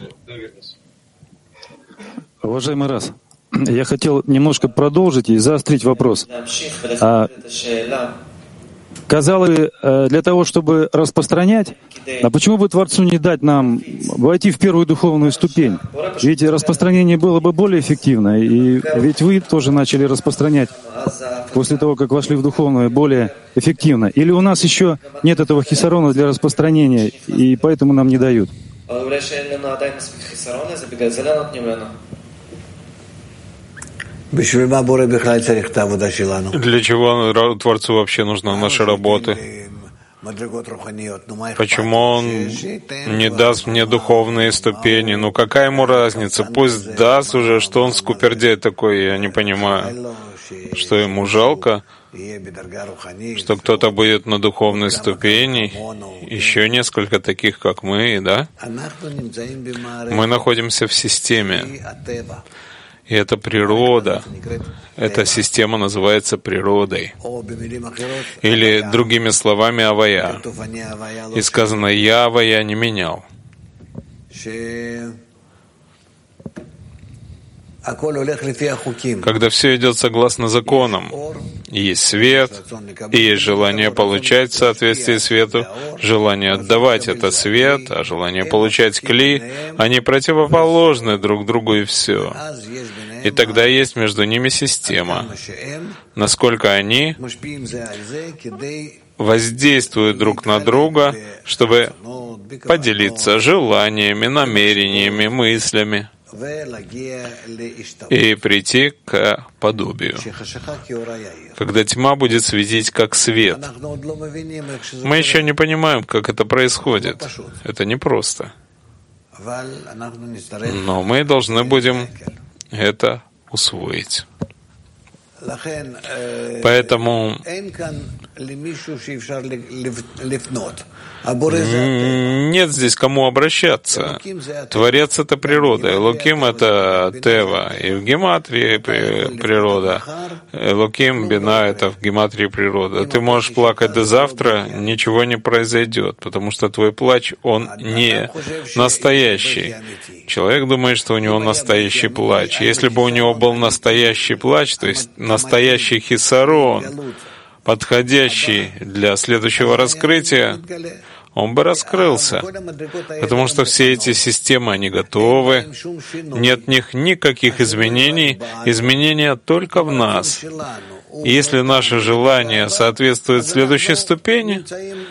Уважаемый Рас, я хотел немножко продолжить и заострить вопрос. А, казалось, для того, чтобы распространять, а почему бы Творцу не дать нам войти в первую духовную ступень? Ведь распространение было бы более эффективно, и ведь вы тоже начали распространять после того, как вошли в духовную, более эффективно. Или у нас еще нет этого хисарона для распространения, и поэтому нам не дают? Для чего Творцу вообще нужна наша работа? Почему Он не даст мне духовные ступени? Ну какая ему разница? Пусть даст уже, что он скупердяй такой, я не понимаю. Что ему жалко, что кто-то будет на духовной ступени, еще несколько таких, как мы, да? Мы находимся в системе. И это природа. Эта система называется природой. Или, другими словами, авая. И сказано, я авая не менял. Когда все идет согласно законам, есть свет, и есть желание получать в соответствии свету, желание отдавать — это свет, а желание получать кли, они противоположны друг другу, и все. И тогда есть между ними система. Насколько они воздействуют друг на друга, чтобы поделиться желаниями, намерениями, мыслями и прийти к подобию, когда тьма будет светить как свет. Мы еще не понимаем, как это происходит. Это непросто. Но мы должны будем это усвоить. Поэтому нет здесь кому обращаться. Творец — это природа, Элоким — это Тева, и в гематрии природа. Элоким, Бина — это в гематрии природа. Ты можешь плакать до завтра, ничего не произойдет, потому что твой плач, он не настоящий. Человек думает, что у него настоящий плач. Если бы у него был настоящий плач, то есть настоящий хисарон, подходящий для следующего раскрытия, он бы раскрылся. Потому что все эти системы, они готовы, нет в них никаких изменений, изменения только в нас. И если наше желание соответствует следующей ступени,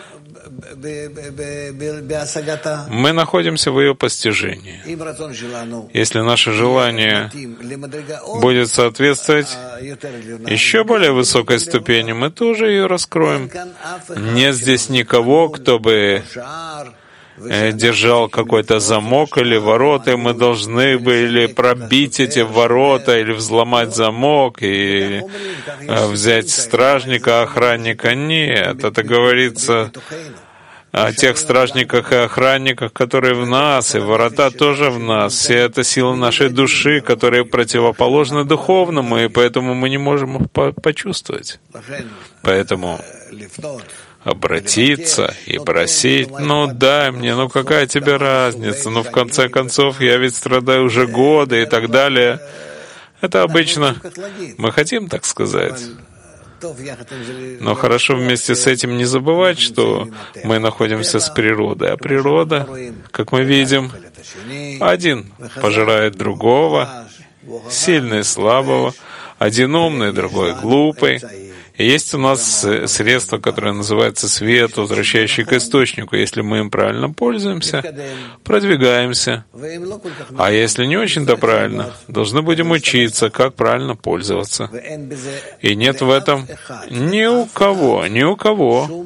мы находимся в ее постижении. Если наше желание будет соответствовать еще более высокой ступени, мы тоже ее раскроем. Нет здесь никого, кто бы держал какой-то замок или ворота, и мы должны были пробить эти ворота или взломать замок и взять стражника, охранника. Нет, это говорится о тех стражниках и охранниках, которые в нас, и ворота тоже в нас. Все это сила нашей души, которые противоположны духовному, и поэтому мы не можем их почувствовать. Поэтому обратиться и просить, ну дай мне, ну какая тебе разница, ну в конце концов я ведь страдаю уже годы и так далее. Это обычно мы хотим так сказать. Но хорошо вместе с этим не забывать, что мы находимся с природой. А природа, как мы видим, один пожирает другого, сильный слабого, один умный, другой глупый. И есть у нас средство, которое называется свет, возвращающий к источнику. Если мы им правильно пользуемся, продвигаемся. А если не очень-то правильно, должны будем учиться, как правильно пользоваться. И нет в этом ни у кого, ни у кого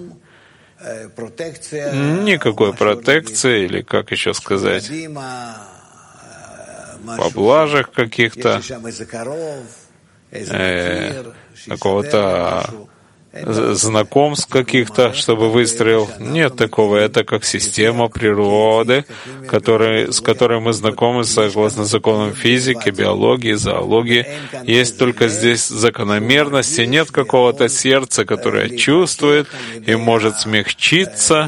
никакой протекции, или как еще сказать, поблажек каких-то, Э, какого-то знакомств каких-то, чтобы выстроил. Нет такого. Это как система природы, который, с которой мы знакомы согласно законам физики, биологии, зоологии. Есть только здесь закономерности, нет какого-то сердца, которое чувствует и может смягчиться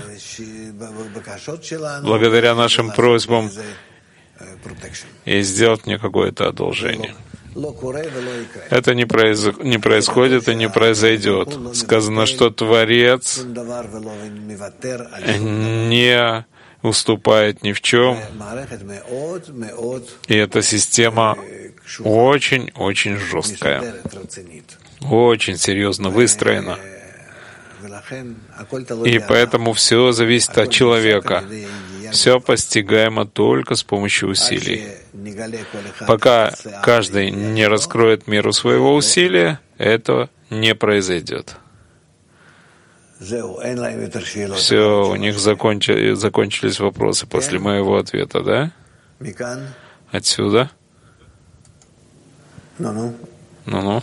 благодаря нашим просьбам и сделать мне какое-то одолжение. Это не, произ... не происходит и не произойдет. Сказано, что Творец не уступает ни в чем. И эта система очень-очень жесткая, очень серьезно выстроена. И поэтому все зависит от человека. Все постигаемо только с помощью усилий. Пока каждый не раскроет меру своего усилия, этого не произойдет. Все, у них закончили, закончились вопросы после моего ответа, да? Отсюда? Ну-ну.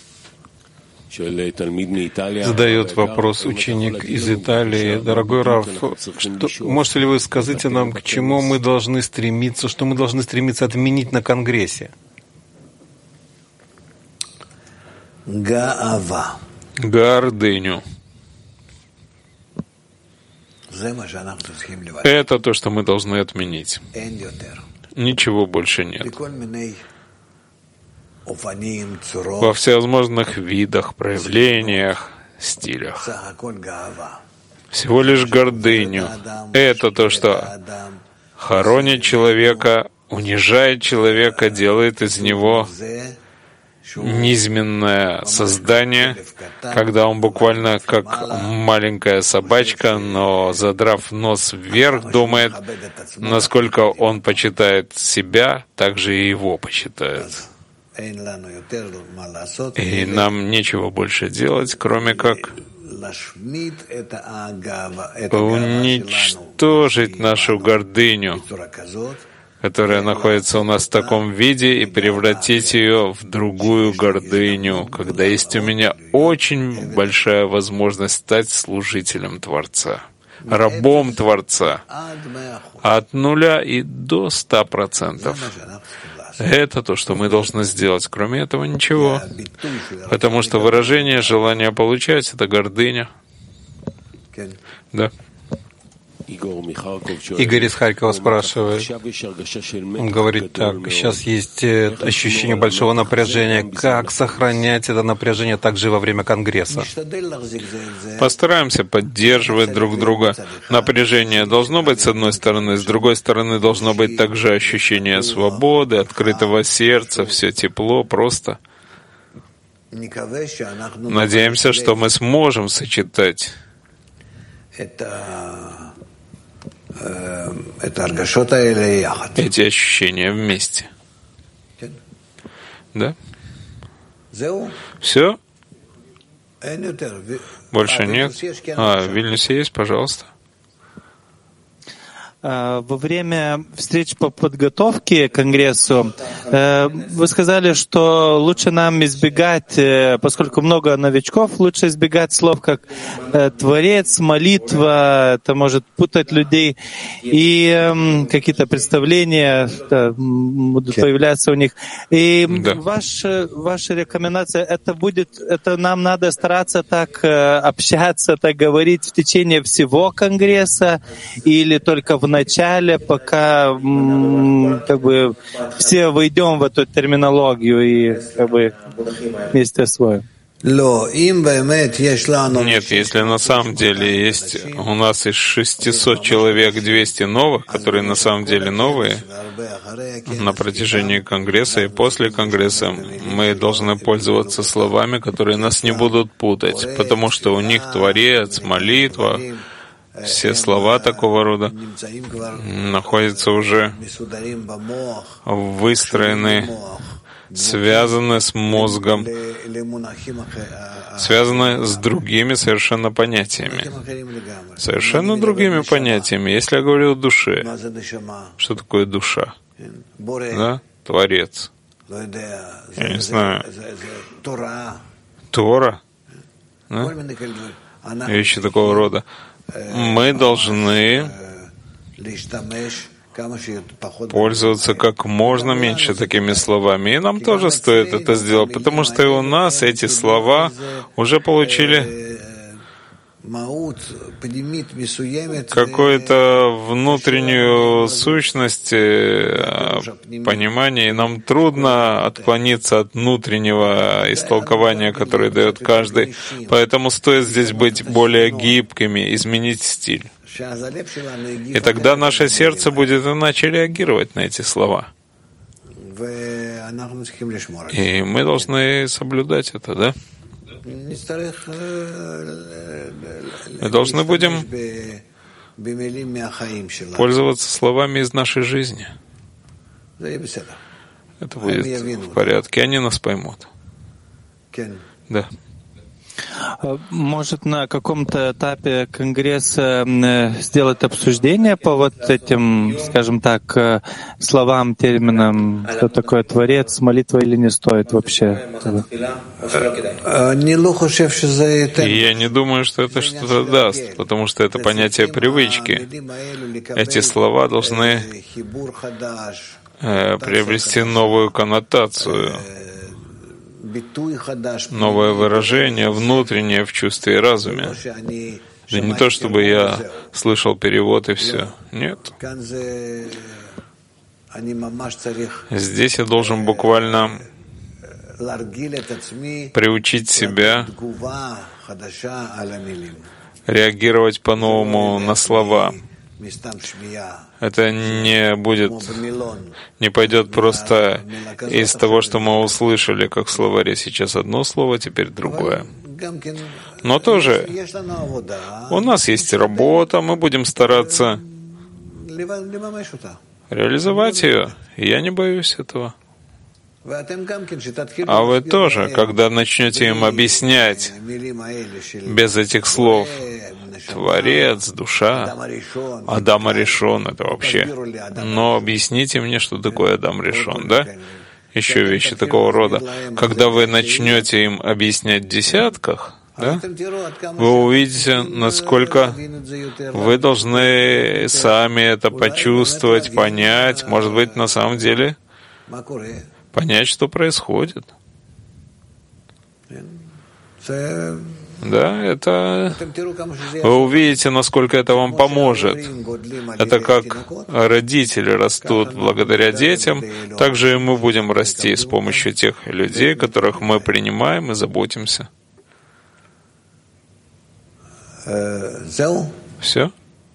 Задает вопрос ученик из Италии. Дорогой Рав, что, можете ли вы сказать нам, к чему мы должны стремиться, что мы должны стремиться отменить на Конгрессе? Гордыню. Это то, что мы должны отменить. Ничего больше нет. Во всевозможных видах, проявлениях, стилях. Всего лишь гордыню. Это то, что хоронит человека, унижает человека, делает из него низменное создание, когда он буквально как маленькая собачка, но задрав нос вверх, думает, насколько он почитает себя, так же и его почитают. И нам нечего больше делать, кроме как уничтожить нашу гордыню, которая находится у нас в таком виде, и превратить ее в другую гордыню, когда есть у меня очень большая возможность стать служителем Творца, рабом Творца, от нуля и до ста процентов. Это то, что мы должны сделать. Кроме этого ничего. Потому что выражение желания получать — это гордыня. Да. Игорь из Харькова спрашивает. Он говорит так. Сейчас есть ощущение большого напряжения. Как сохранять это напряжение также во время Конгресса? Постараемся поддерживать друг друга. Напряжение должно быть с одной стороны, с другой стороны должно быть также ощущение свободы, открытого сердца, все тепло, просто. Надеемся, что мы сможем сочетать эти ощущения вместе. Да? Все? Больше нет? А, в Вильнюсе есть, пожалуйста. Во время встреч по подготовке к Конгрессу вы сказали, что лучше нам избегать, поскольку много новичков, лучше избегать слов как «творец», «молитва», это может путать людей, и какие-то представления да, будут появляться у них. И да. ваша, ваша рекомендация, это будет, это нам надо стараться так общаться, так говорить в течение всего Конгресса, или только в начале, пока как бы все войдем в эту терминологию и как бы вместе освоим. Нет, если на самом деле есть у нас из шестисот человек двести новых, которые на самом деле новые, на протяжении Конгресса и после Конгресса, мы должны пользоваться словами, которые нас не будут путать, потому что у них Творец, молитва, все слова такого рода находятся уже выстроены, связаны с мозгом, связаны с другими совершенно понятиями. Совершенно другими понятиями. Если я говорю о душе, что такое душа? Да? Творец. Я не знаю. Тора? да? Вещи такого рода. Мы должны пользоваться как можно меньше такими словами. И нам тоже стоит это сделать, потому что и у нас эти слова уже получили какую-то внутреннюю сущность, понимание, и нам трудно отклониться от внутреннего истолкования, которое дает каждый. Поэтому стоит здесь быть более гибкими, изменить стиль. И тогда наше сердце будет иначе реагировать на эти слова. И мы должны соблюдать это, да? Мы должны будем пользоваться словами из нашей жизни. Это будет в порядке, они нас поймут. Да. Может, на каком-то этапе Конгресса сделать обсуждение по вот этим, скажем так, словам, терминам, что такое Творец, молитва или не стоит вообще? И я не думаю, что это что-то даст, потому что это понятие привычки. Эти слова должны э, приобрести новую коннотацию, новое выражение, внутреннее в чувстве и разуме. Да не то, чтобы я слышал перевод и все. Нет. Здесь я должен буквально приучить себя реагировать по-новому на слова. Это не будет, не пойдет просто из того, что мы услышали, как в словаре сейчас одно слово, теперь другое. Но тоже у нас есть работа, мы будем стараться реализовать ее, и я не боюсь этого. А вы тоже, когда начнете им объяснять без этих слов Творец, душа, Адам Аришон — это вообще. Но объясните мне, что такое Адам Аришон, да? Еще вещи такого рода. Когда вы начнете им объяснять в десятках, да, вы увидите, насколько вы должны сами это почувствовать, понять, может быть, на самом деле понять, что происходит. Да, это... Вы увидите, насколько это вам поможет. Это как родители растут благодаря детям, также и мы будем расти с помощью тех людей, которых мы принимаем и заботимся. Все?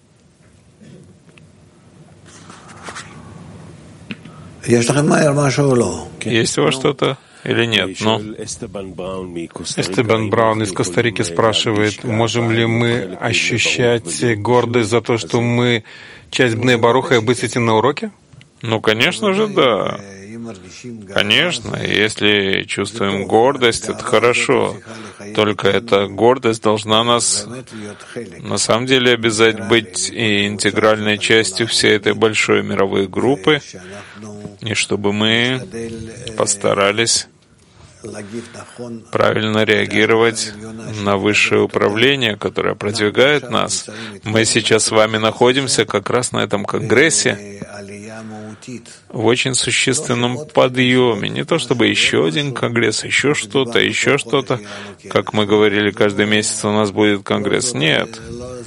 Есть у вас что-то или нет? Ну, Эстебан Браун из Коста-Рики спрашивает, можем ли мы ощущать гордость за то, что мы часть Бней Баруха, и быть этим на уроке? Ну, конечно же, да. Конечно, если чувствуем гордость, это хорошо. Только эта гордость должна нас на самом деле обязать быть и интегральной частью всей этой большой мировой группы, и чтобы мы постарались правильно реагировать на высшее управление, которое продвигает нас. Мы сейчас с вами находимся как раз на этом конгрессе в очень существенном подъеме. Не то чтобы еще один конгресс, еще что-то, еще что-то. Как мы говорили, каждый месяц у нас будет конгресс. Нет.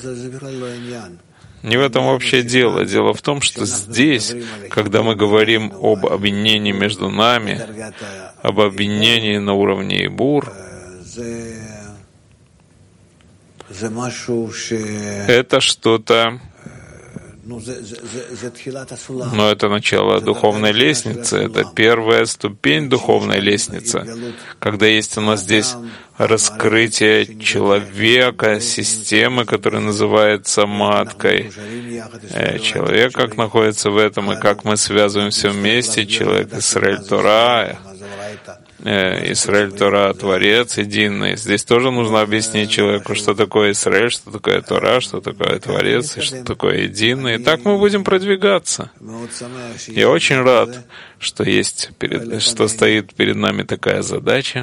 Не в этом вообще дело. Дело в том, что здесь, когда мы говорим об объединении между нами, об объединении на уровне Ибур, это что-то, но это начало духовной лестницы, это первая ступень духовной лестницы, когда есть у нас здесь раскрытие человека, системы, которая называется маткой. Человек как находится в этом, и как мы связываемся вместе, человек Исраэль Тора, Исраэль, Тора, Творец, единый. Здесь тоже нужно объяснить человеку, что такое Исраэль, что такое Тора, что такое Творец, и что такое единый. И так мы будем продвигаться. Я очень рад, что есть, перед, что стоит перед нами такая задача.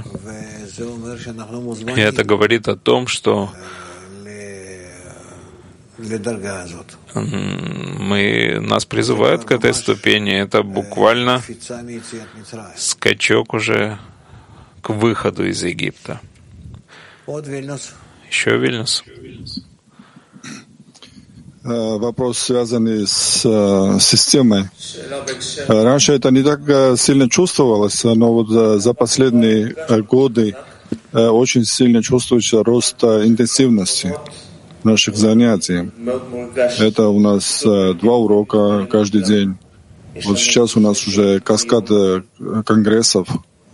И это говорит о том, что мы, нас призывают к этой ступени. Это буквально скачок уже к выходу из Египта. Еще Вильнюс. Вопрос, связанный с uh, системой. Раньше это не так uh, сильно чувствовалось, но вот uh, за последние uh, годы uh, очень сильно чувствуется рост uh, интенсивности наших занятий. Это у нас uh, два урока каждый день. Вот сейчас у нас уже каскад uh, конгрессов.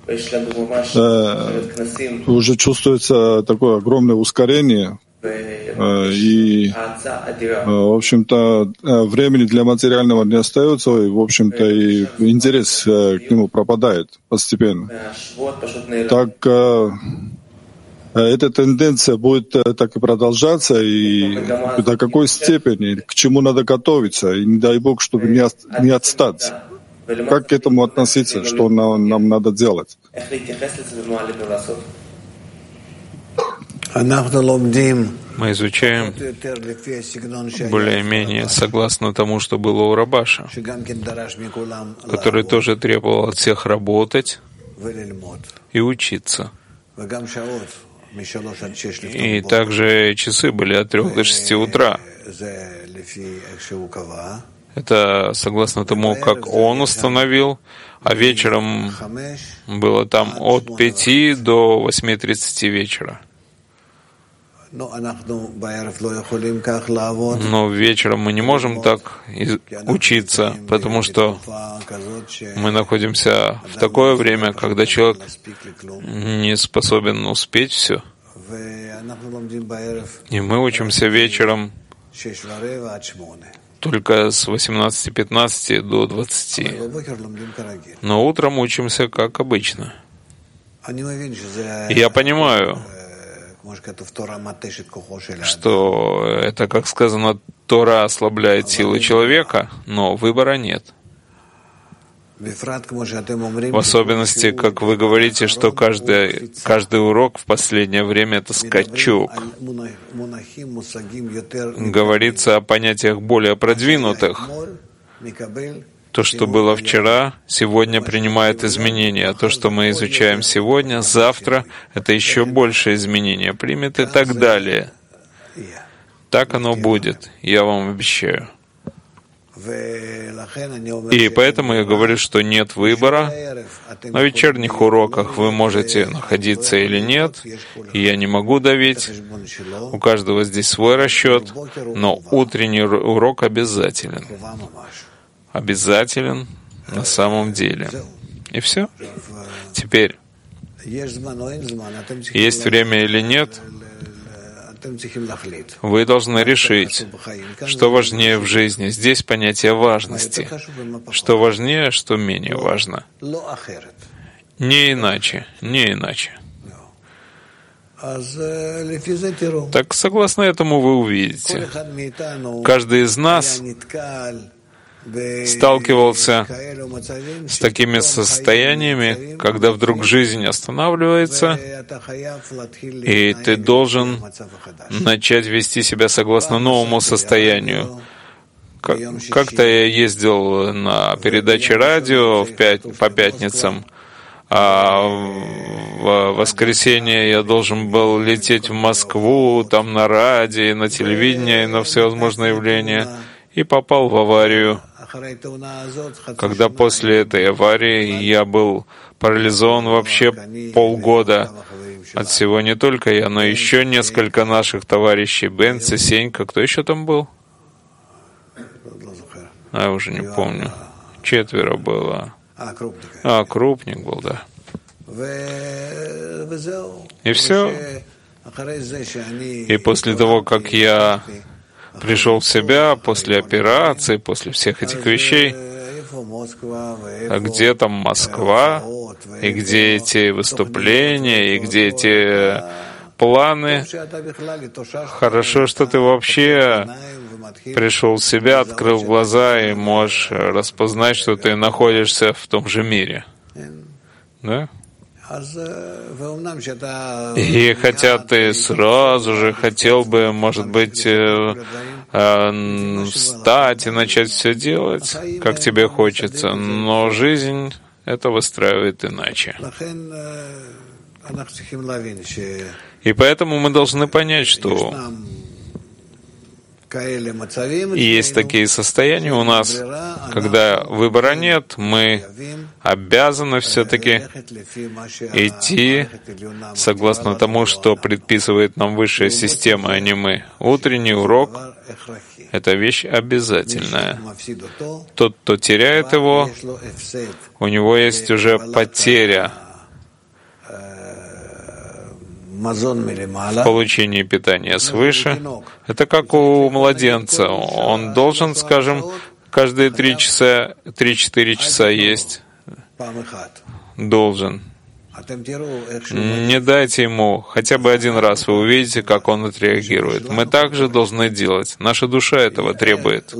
Uh, уже чувствуется такое огромное ускорение. И, в общем-то, времени для материального не остается, и, в общем-то, и интерес к нему пропадает постепенно. Так, эта тенденция будет так и продолжаться, и до какой степени, к чему надо готовиться, и не дай Бог, чтобы не, от, не отстать. Как к этому относиться, что нам, нам надо делать? Мы изучаем более-менее согласно тому, что было у Рабаша, который тоже требовал от всех работать и учиться. И также часы были от трех до шести утра. Это согласно тому, как он установил, а вечером было там от пяти до восьми тридцати вечера. Но вечером мы не можем так учиться, потому что мы находимся в такое время, когда человек не способен успеть все. И мы учимся вечером только с восемнадцати пятнадцати до двадцати. Но утром учимся как обычно. И я понимаю, что это, как сказано, Тора ослабляет силы человека, но выбора нет. В особенности, как вы говорите, что каждый, каждый урок в последнее время — это скачок. Говорится о понятиях более продвинутых. То, что было вчера, сегодня принимает изменения, а то, что мы изучаем сегодня, завтра, это еще больше изменения примет и так далее. Так оно будет, я вам обещаю. И поэтому я говорю, что нет выбора. На вечерних уроках вы можете находиться или нет, и я не могу давить. У каждого здесь свой расчет, но утренний урок обязателен. Обязателен на самом деле. И все. Теперь, есть время или нет, вы должны решить, что важнее в жизни. Здесь понятие важности. Что важнее, что менее важно. Не иначе, не иначе. Так, согласно этому, вы увидите. Каждый из нас сталкивался с такими состояниями, когда вдруг жизнь останавливается, и ты должен начать вести себя согласно новому состоянию. Как-то я ездил на передаче радио в пять, по пятницам, а в воскресенье я должен был лететь в Москву, там на радио, на телевидении, на всевозможные явления, и попал в аварию. Когда после этой аварии я был парализован вообще полгода от всего, не только я, но еще несколько наших товарищей, Бенц и Сенька. Кто еще там был? А, я уже не помню. Четверо было. А, Крупник был, да. И все. И после того, как я пришел в себя после операции, после всех этих вещей, А где там Москва, и где эти выступления, и где эти планы? Хорошо, что ты вообще пришел в себя, открыл глаза и можешь распознать, что ты находишься в том же мире. Да? И хотя ты сразу же хотел бы, может быть, встать и начать все делать, как тебе хочется, но жизнь это выстраивает иначе. И поэтому мы должны понять, что есть такие состояния у нас, когда выбора нет, мы обязаны все-таки идти согласно тому, что предписывает нам высшая система, а не мы. Утренний урок — это вещь обязательная. Тот, кто теряет его, у него есть уже потеря в получении питания свыше. Это как у младенца. Он должен, скажем, каждые три часа, три-четыре часа есть. Должен. Не дайте ему хотя бы один раз, вы увидите, как он отреагирует. Мы также должны делать. Наша душа этого требует.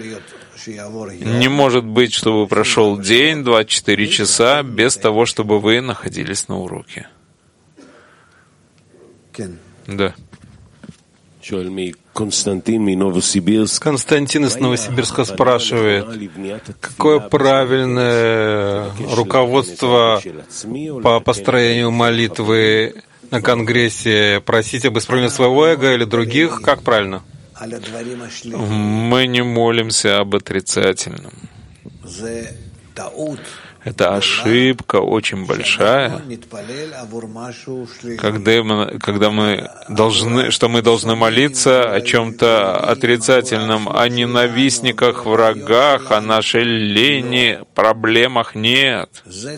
Не может быть, чтобы прошел день, двадцать четыре часа, без того, чтобы вы находились на уроке. Да. Константин из Новосибирска спрашивает, какое правильное руководство по построению молитвы на Конгрессе? Просить об исправлении своего эго или других? Как правильно? Мы не молимся об отрицательном. Это ошибка очень большая, когда мы, когда мы должны, что мы должны молиться о чем-то отрицательном, о ненавистниках, врагах, о нашей лени, проблемах. Нет.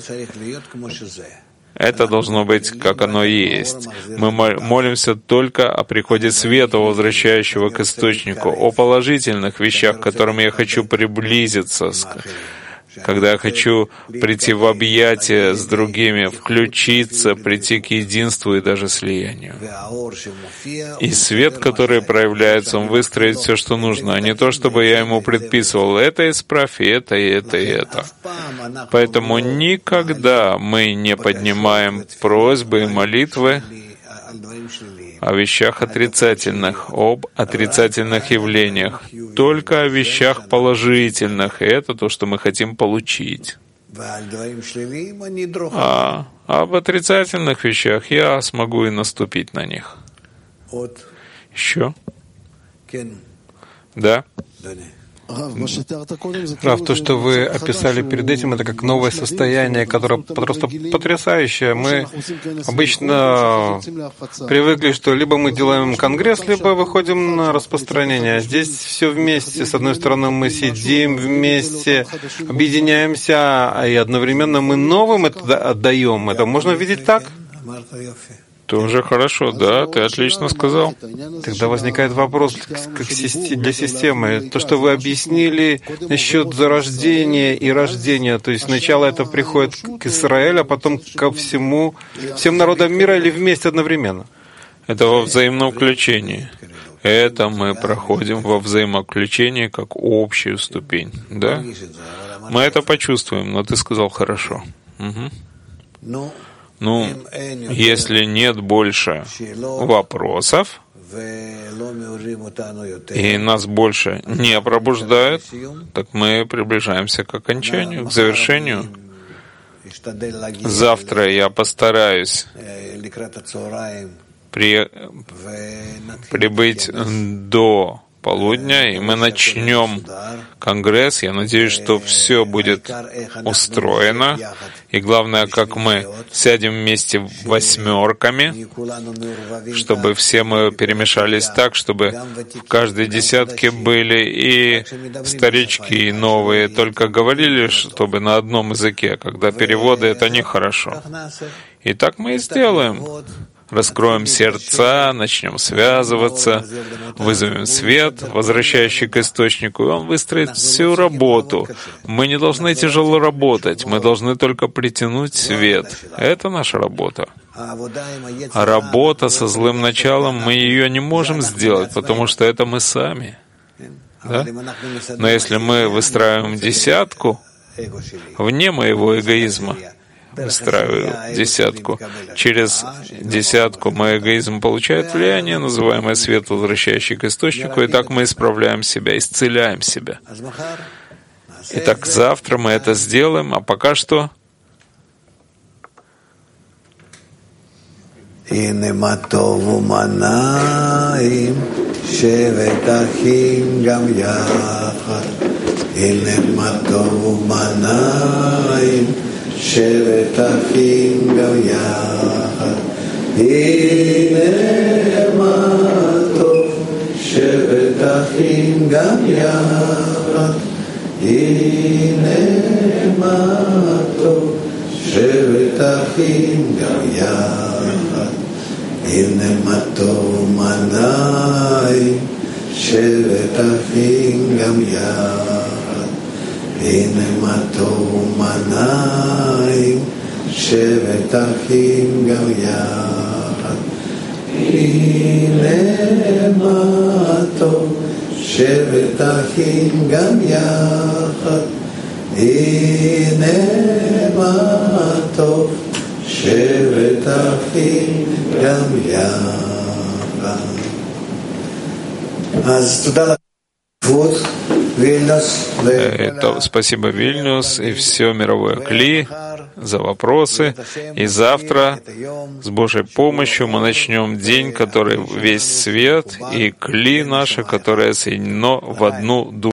Это должно быть, как оно есть. Мы молимся только о приходе света, возвращающего к источнику, о положительных вещах, к которым я хочу приблизиться, когда я хочу прийти в объятия с другими, включиться, прийти к единству и даже слиянию. И свет, который проявляется, он выстроит все, что нужно, а не то, чтобы я ему предписывал это исправь, и это, и это, и это. Поэтому никогда мы не поднимаем просьбы и молитвы о вещах отрицательных, об отрицательных явлениях, только о вещах положительных, и это то, что мы хотим получить. А об отрицательных вещах я смогу и наступить на них. Еще? Да? Рав, то, что вы описали перед этим, это как новое состояние, которое просто потрясающее. Мы обычно привыкли, что либо мы делаем конгресс, либо выходим на распространение. Здесь все вместе. С одной стороны, мы сидим вместе, объединяемся, и одновременно мы новым это отдаем. Это можно видеть так? Тоже хорошо, да, ты отлично сказал. Тогда возникает вопрос для системы. То, что вы объяснили насчет зарождения и рождения, то есть сначала это приходит к Израилю, а потом ко всему, всем народам мира или вместе одновременно? Это во взаимном включении. Это мы проходим во взаимоключении как общую ступень, да? Мы это почувствуем, но ты сказал хорошо. Угу. Ну, если нет больше вопросов, и нас больше не пробуждают, так мы приближаемся к окончанию, к завершению. Завтра я постараюсь при... прибыть до полудня, и мы начнем конгресс. Я надеюсь, что все будет устроено. И главное, как мы сядем вместе восьмерками, чтобы все мы перемешались так, чтобы в каждой десятке были и старички, и новые, только говорили, чтобы на одном языке, когда переводы — это нехорошо. И так мы и сделаем. раскроем сердца, начнем связываться, вызовем свет, возвращающий к источнику, и он выстроит всю работу. Мы не должны тяжело работать, мы должны только притянуть свет. Это наша работа. А работа со злым началом, мы ее не можем сделать, потому что это мы сами. Да? Но если мы выстраиваем десятку, вне моего эгоизма, выстраиваю десятку, через десятку мой эгоизм получает влияние, называемое свет, возвращающий к источнику, и так мы исправляем себя, исцеляем себя. Итак, завтра мы это сделаем, а пока что הנה מה טוב ומה נעים, שבת אחים גם יחד. הנה מה טוב ומה נעים, שבת אחים גם יחד. הנה מה טוב, שבת אחים גם יחד. הנה מה טוב, שבת אחים גם יחד. הנה מה טוב מה נעים, שבת אחים גם יחד. הנה מה טוב מה נעים, שבת אחים גם יחד. הנה מה טוב, שבת אחים גם יחד. הנה מה טוב, שבת אחים גם יחד. אז תודה לכבוד וילנוס. Это спасибо, Вильнюс, и все мировое Кли за вопросы. И завтра с Божьей помощью мы начнем день, который весь свет, и Кли наше, которое соединено в одну душу.